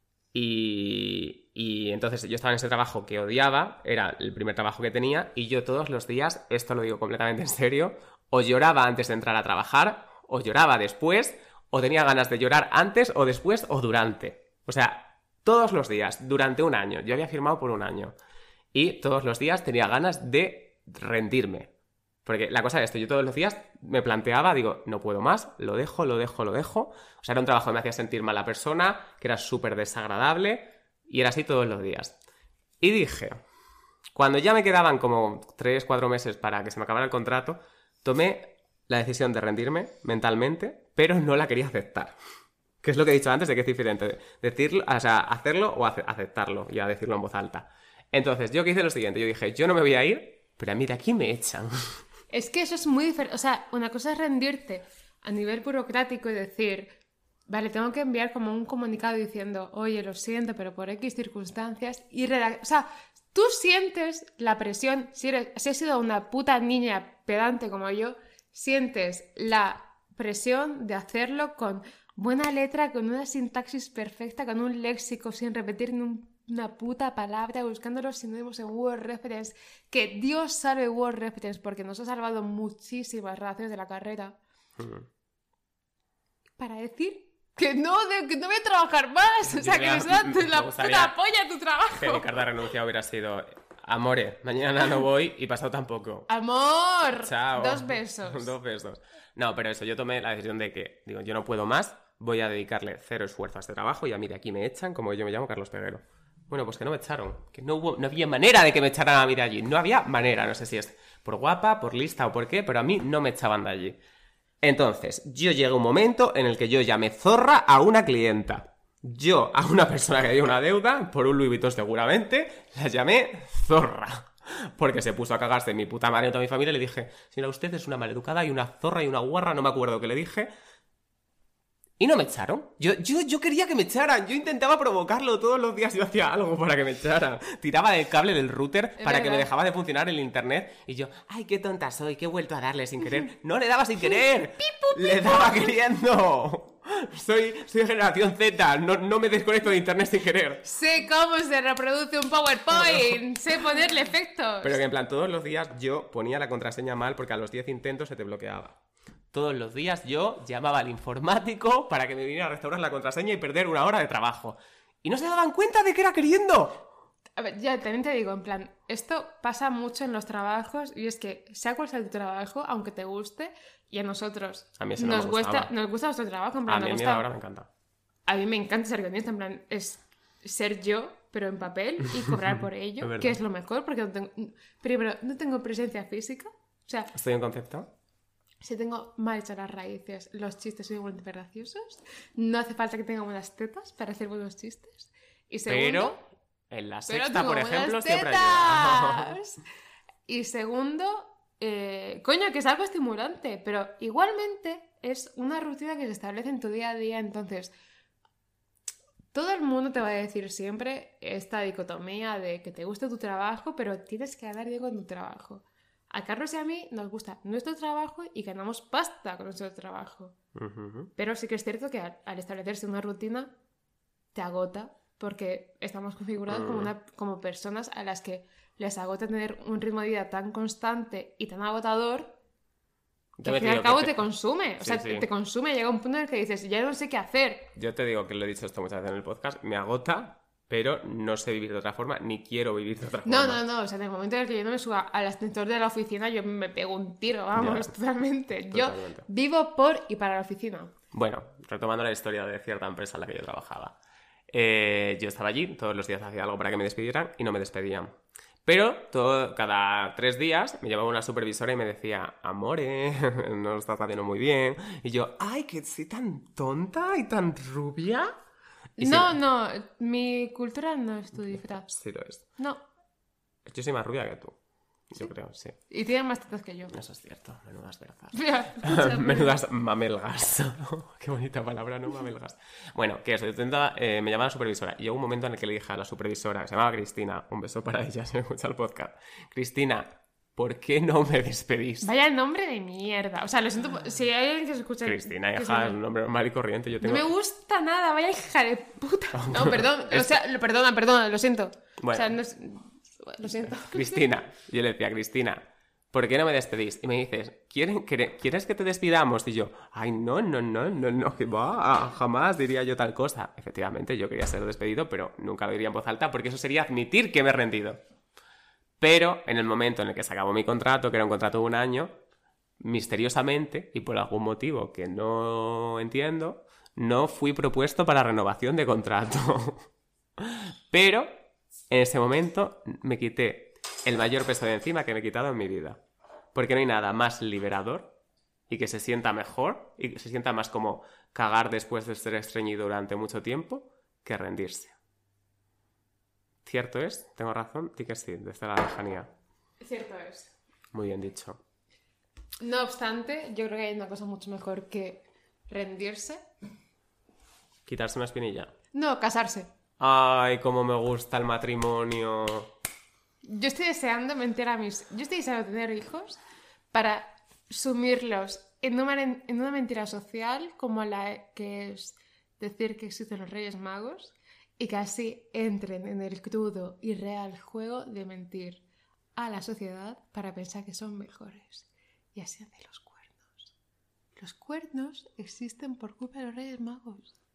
Y, y entonces yo estaba en ese trabajo que odiaba, era el primer trabajo que tenía, y yo todos los días, esto lo digo completamente en serio, o lloraba antes de entrar a trabajar, o lloraba después, o tenía ganas de llorar antes, o después, o durante. O sea... Todos los días, durante un año. Yo había firmado por un año. Y todos los días tenía ganas de rendirme. Porque la cosa es esto, yo todos los días me planteaba, digo, no puedo más, lo dejo, lo dejo, lo dejo. O sea, era un trabajo que me hacía sentir mala persona, que era súper desagradable, y era así todos los días. Y dije, cuando ya me quedaban como tres, cuatro meses para que se me acabara el contrato, tomé la decisión de rendirme mentalmente, pero no la quería aceptar. Que es lo que he dicho antes, de que es diferente. Decirlo, o sea, hacerlo o ace- aceptarlo. Y a decirlo en voz alta. Entonces, yo que hice lo siguiente. Yo dije, yo no me voy a ir, pero a mí de aquí me echan. Es que eso es muy diferente. O sea, una cosa es rendirte a nivel burocrático y decir, vale, tengo que enviar como un comunicado diciendo, oye, lo siento, pero por X circunstancias. Y redac- o sea, tú sientes la presión, si, eres, si has sido una puta niña pedante como yo, sientes la presión de hacerlo con... buena letra, con una sintaxis perfecta, con un léxico sin repetir ni un, una puta palabra, buscando los sinónimos en Word Reference. Que Dios salve Word Reference, porque nos ha salvado muchísimas relaciones de la carrera. Mm. Para decir Que no, de, que no voy a trabajar más. O sea, que les da Me la gustaría puta polla a tu trabajo. Que mi carta de renuncia hubiera sido: amore, mañana no voy y pasado tampoco. Amor. Chao. Dos besos. Dos besos. No, pero eso, yo tomé la decisión de que, digo, yo no puedo más, voy a dedicarle cero esfuerzo a este trabajo y a mí de aquí me echan, como yo me llamo Carlos Peguero. Bueno, pues que no me echaron, que no hubo, no había manera de que me echaran a mí de allí, no había manera, no sé si es por guapa, por lista o por qué, pero a mí no me echaban de allí. Entonces, yo llegué a un momento en el que yo llamé zorra a una clienta. Yo, a una persona que dio una deuda, por un Louis Vuitton seguramente, la llamé zorra. Porque se puso a cagarse en mi puta madre y toda mi familia y le dije: señora, usted es una maleducada y una zorra y una guarra, no me acuerdo qué le dije. Y no me echaron. Yo, yo, yo quería que me echaran. Yo intentaba provocarlo todos los días. Yo hacía algo para que me echaran. Tiraba del cable del router Es para verdad. que me dejaba de funcionar el internet. Y yo, ay, qué tonta soy, que he vuelto a darle sin querer. No le daba sin querer. Le daba queriendo. Soy, soy generación Z. No, no me desconecto de internet sin querer. Sé cómo se reproduce un PowerPoint. Sé ponerle efectos. Pero que en plan, todos los días yo ponía la contraseña mal porque a los diez intentos se te bloqueaba. Todos los días yo llamaba al informático para que me viniera a restaurar la contraseña y perder una hora de trabajo. Y no se daban cuenta de que era queriendo. A ver, ya también te digo, en plan, esto pasa mucho en los trabajos y es que sea cual sea tu trabajo, aunque te guste, y a nosotros A mí eso no nos, me gusta, gustaba. nos gusta nuestro trabajo, en A plan, mí nos el gusta... mío ahora me encanta. A mí me encanta ser guionista, en plan, es ser yo, pero en papel, y cobrar por ello, Es verdad. que es lo mejor, porque no tengo... primero, no tengo presencia física, o sea, ¿Estoy en concepto? si tengo mal hechas las raíces, los chistes son igualmente graciosos, no hace falta que tenga buenas tetas para hacer buenos chistes, y segundo... Pero en la Pero sexta, tengo por buenas ejemplo, siempre ayuda. tetas. Y segundo, eh, coño, que es algo estimulante, pero igualmente es una rutina que se establece en tu día a día, entonces todo el mundo te va a decir siempre esta dicotomía de que te guste tu trabajo, pero tienes que ganar bien con tu trabajo. A Carlos y a mí nos gusta nuestro trabajo y ganamos pasta con nuestro trabajo. Ujú. Pero sí que es cierto que al, al establecerse una rutina te agota porque estamos configurados como, una, como personas a las que les agota tener un ritmo de vida tan constante y tan agotador que al También fin y te al digo cabo que te te- consume. O Sí, sea, sí. te consume, llega un punto en el que dices, ya no sé qué hacer. Yo te digo que lo he dicho esto muchas veces en el podcast, me agota, pero no sé vivir de otra forma, ni quiero vivir de otra forma. No, no, no. O sea, en el momento en el que yo no me suba al ascensor de la oficina, yo me pego un tiro, vamos, Ya. totalmente. Totalmente. Yo vivo por y para la oficina. Bueno, retomando la historia de cierta empresa en la que yo trabajaba. Eh, yo estaba allí, todos los días hacía algo para que me despidieran y no me despedían. Pero todo, cada tres días me llamaba una supervisora y me decía, amore, no lo estás haciendo muy bien. Y yo, ay, que soy tan tonta y tan rubia. Y No, sí, no, mi cultura no es tu disfraz. sí lo es. No. Yo soy más rubia que tú. Yo creo, sí. Y tienen más tetas que yo. Eso es cierto, menudas verzas. Mira, escucha, Menudas mamelgas. Qué bonita palabra, ¿no? Mamelgas. Bueno, que eso, yo intentaba, eh, me llamaba la supervisora y llegó un momento en el que le dije a la supervisora, que se llamaba Cristina, un beso para ella si me escucha el podcast. Cristina, ¿por qué no me despedís? Vaya nombre de mierda. O sea, lo siento. por- Si hay alguien que se escucha. Cristina, que hija, se- es un nombre normal y corriente. Yo No tengo... me gusta nada, vaya hija de puta. No, perdón. O Esto- sea, lo- perdona, perdona, lo siento. Bueno. O sea, no es... Lo siento. Cristina, yo le decía, Cristina, ¿por qué no me despedís? Y me dices, ¿Quieren, quere- ¿quieres que te despidamos? Y yo, ay, no, no, no, no, no, que va, jamás diría yo tal cosa. Efectivamente, yo quería ser despedido, pero nunca lo diría en voz alta porque eso sería admitir que me he rendido. Pero en el momento en el que se acabó mi contrato, que era un contrato de un año, misteriosamente, y por algún motivo que no entiendo, no fui propuesto para renovación de contrato. Pero en ese momento me quité el mayor peso de encima que me he quitado en mi vida. Porque no hay nada más liberador y que se sienta mejor y que se sienta más como cagar después de ser estreñido durante mucho tiempo que rendirse. ¿Cierto es? ¿Tengo razón? Di que sí, desde la lejanía. Cierto es. Muy bien dicho. No obstante, yo creo que hay una cosa mucho mejor que rendirse. ¿Quitarse una espinilla? No, casarse. Ay, cómo me gusta el matrimonio. Yo estoy deseando mentir a mis... Yo estoy deseando tener hijos para sumirlos en una, en una mentira social como la que es decir que existen los Reyes Magos y que así entren en el crudo y real juego de mentir a la sociedad para pensar que son mejores. Y así hacen los cuernos. Los cuernos existen por culpa de los Reyes Magos.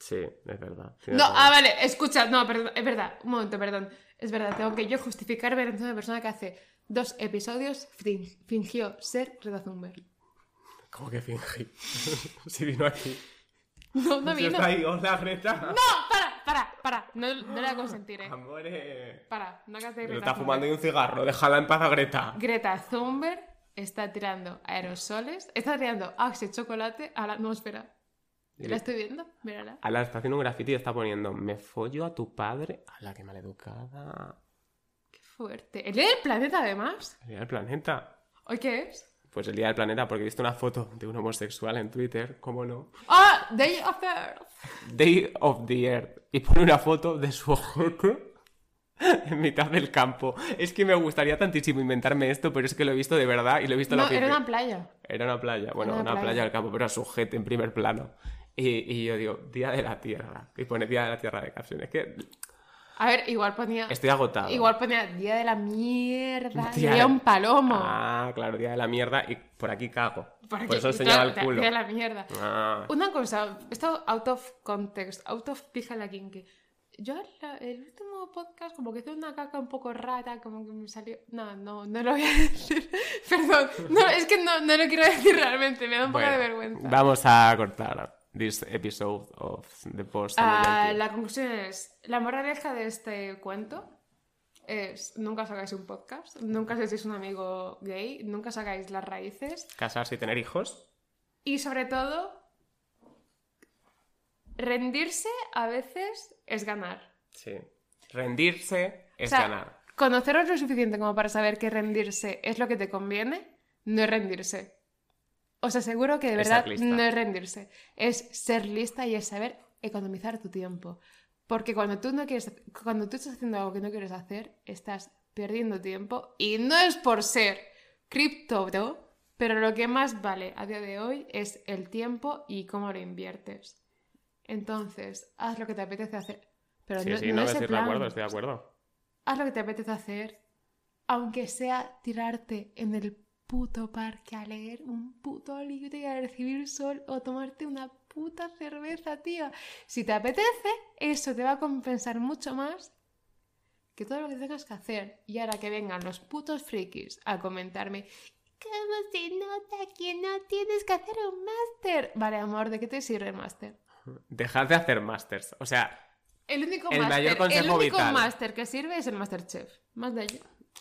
Sí, es verdad. No, razón. Ah, vale, escucha, no, perdón, es verdad, un momento, perdón. Es verdad, tengo que yo justificar ver a una persona que hace dos episodios fingió ser Greta Thunberg. ¿Cómo que fingí? Si vino aquí. No, no si vino. Está ahí, hola, Greta. No, para, para, para, no, no le voy a consentir, eh. Amore. Para, no hagas de Greta. Pero está fumando ahí un cigarro, déjala en paz a Greta. Greta Thunberg está tirando aerosoles, está tirando Axe chocolate a la atmósfera. ¿La estoy viendo? Mírala. Ala, está haciendo un grafiti y está poniendo me follo a tu padre. A la que maleducada. Qué fuerte. ¿El día del planeta, además? ¿El día del planeta? ¿Hoy qué es? Pues el día del planeta, porque he visto una foto de un homosexual en Twitter, ¿cómo no? ¡Ah! Day of the Earth. Day of the Earth. Y pone una foto de su ojete en mitad del campo. Es que me gustaría tantísimo inventarme esto, pero es que lo he visto de verdad y lo he visto en no, la oficina. era una playa. Era una playa. Bueno, una, una playa. playa del campo, pero su ojete en primer plano. Y, y yo digo, Día de la Tierra. Y pone Día de la Tierra de capción. Es que... A ver, igual ponía... Estoy agotado. Igual ponía Día de la Mierda. Día Había de... un palomo. Ah, claro, Día de la Mierda. Y por aquí cago. Por, aquí, por eso enseñaba claro, el culo. Día de la Mierda. Ah. Una cosa, esto out of context, out of pija la kinky. Yo la, el último podcast como que hice una caca un poco rara, como que me salió... No, no, no lo voy a decir. Perdón, no, es que no, no lo quiero decir realmente, me da un bueno, poco de vergüenza. Vamos a cortar this episode of the post. Uh, la conclusión es, la moraleja de este cuento es nunca sacáis un podcast, nunca seáis un amigo gay, nunca sacáis las raíces. Casarse y tener hijos. Y sobre todo... rendirse a veces es ganar. Sí. Rendirse es o sea, ganar. Conoceros lo suficiente como para saber que rendirse es lo que te conviene, no es rendirse. Os aseguro que de verdad no es rendirse. Es ser lista y es saber economizar tu tiempo. Porque cuando tú no quieres, cuando tú estás haciendo algo que no quieres hacer, estás perdiendo tiempo. Y no es por ser cripto bro, pero lo que más vale a día de hoy es el tiempo y cómo lo inviertes. Entonces, haz lo que te apetece hacer. Pero sí, no, sí, no, no es estoy plan. de acuerdo, estoy de acuerdo. Haz lo que te apetece hacer, aunque sea tirarte en el puto parque a leer un puto libro y a recibir sol o tomarte una puta cerveza, tío. Si te apetece, eso te va a compensar mucho más que todo lo que tengas que hacer. Y ahora que vengan los putos frikis a comentarme ¿cómo se nota que no tienes que hacer un máster? Vale, amor, ¿de qué te sirve el máster? Dejad de hacer másters. O sea, el único el máster, mayor consejo el único vital. máster que sirve es el Masterchef. Más de ello.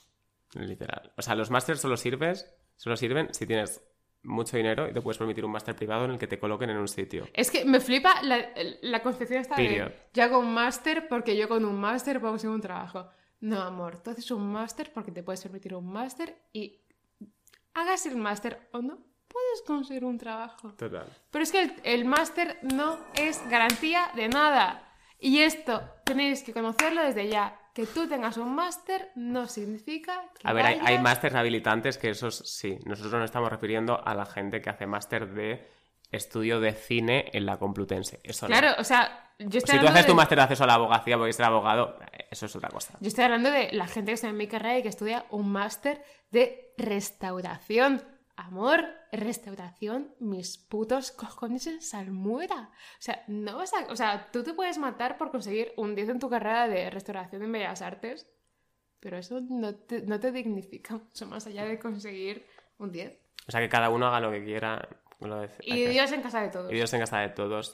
Literal. O sea, los másters solo sirves, solo sirven si tienes mucho dinero y te puedes permitir un máster privado en el que te coloquen en un sitio. Es que me flipa la, la concepción esta Period. de yo hago un máster porque yo con un máster puedo conseguir un trabajo. No, amor, tú haces un máster porque te puedes permitir un máster y hagas el máster o no, puedes conseguir un trabajo. Total. Pero es que el, el máster no es garantía de nada. Y esto tenéis que conocerlo desde ya. Que tú tengas un máster no significa que A ver, vayas... hay, hay másters habilitantes que esos sí. Nosotros nos estamos refiriendo a la gente que hace máster de estudio de cine en la Complutense. Eso no. Claro, o sea, yo estoy Si tú haces de... tu máster de acceso a la abogacía porque ser abogado, eso es otra cosa. Yo estoy hablando de la gente que está en mi carrera y que estudia un máster de restauración. Amor, restauración, mis putos cojones en salmuera. O sea, no vas a... O sea, tú te puedes matar por conseguir un diez en tu carrera de restauración en Bellas Artes, pero eso no te, no te dignifica mucho más allá de conseguir un diez. O sea, que cada uno haga lo que quiera. Lo de... Y Dios en casa de todos. Y Dios en casa de todos.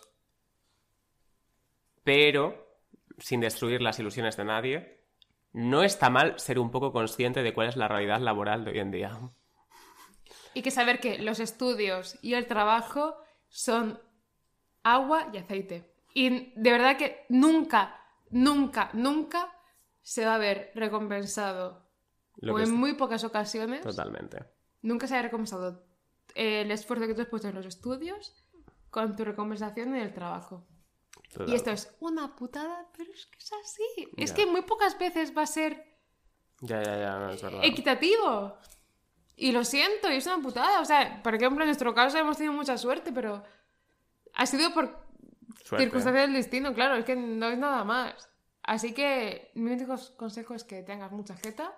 Pero, sin destruir las ilusiones de nadie, no está mal ser un poco consciente de cuál es la realidad laboral de hoy en día. Y que saber que los estudios y el trabajo son agua y aceite. Y de verdad que nunca, nunca, nunca se va a ver recompensado, Lo o que en es- muy pocas ocasiones, Totalmente. nunca se ha recompensado el esfuerzo que tú has puesto en los estudios con tu recompensación en el trabajo. Total. Y esto es una putada, pero es que es así. Es Ya. que muy pocas veces va a ser Ya, ya, ya, no, es verdad. equitativo. Y lo siento, y es una putada. O sea, por ejemplo, en nuestro caso hemos tenido mucha suerte, pero ha sido por Suerte. circunstancias del destino, claro, es que no es nada más. Así que mi único consejo es que tengas mucha jeta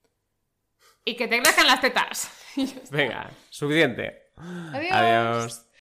y que te crezcan las tetas. Venga, suficiente. Adiós. Adiós.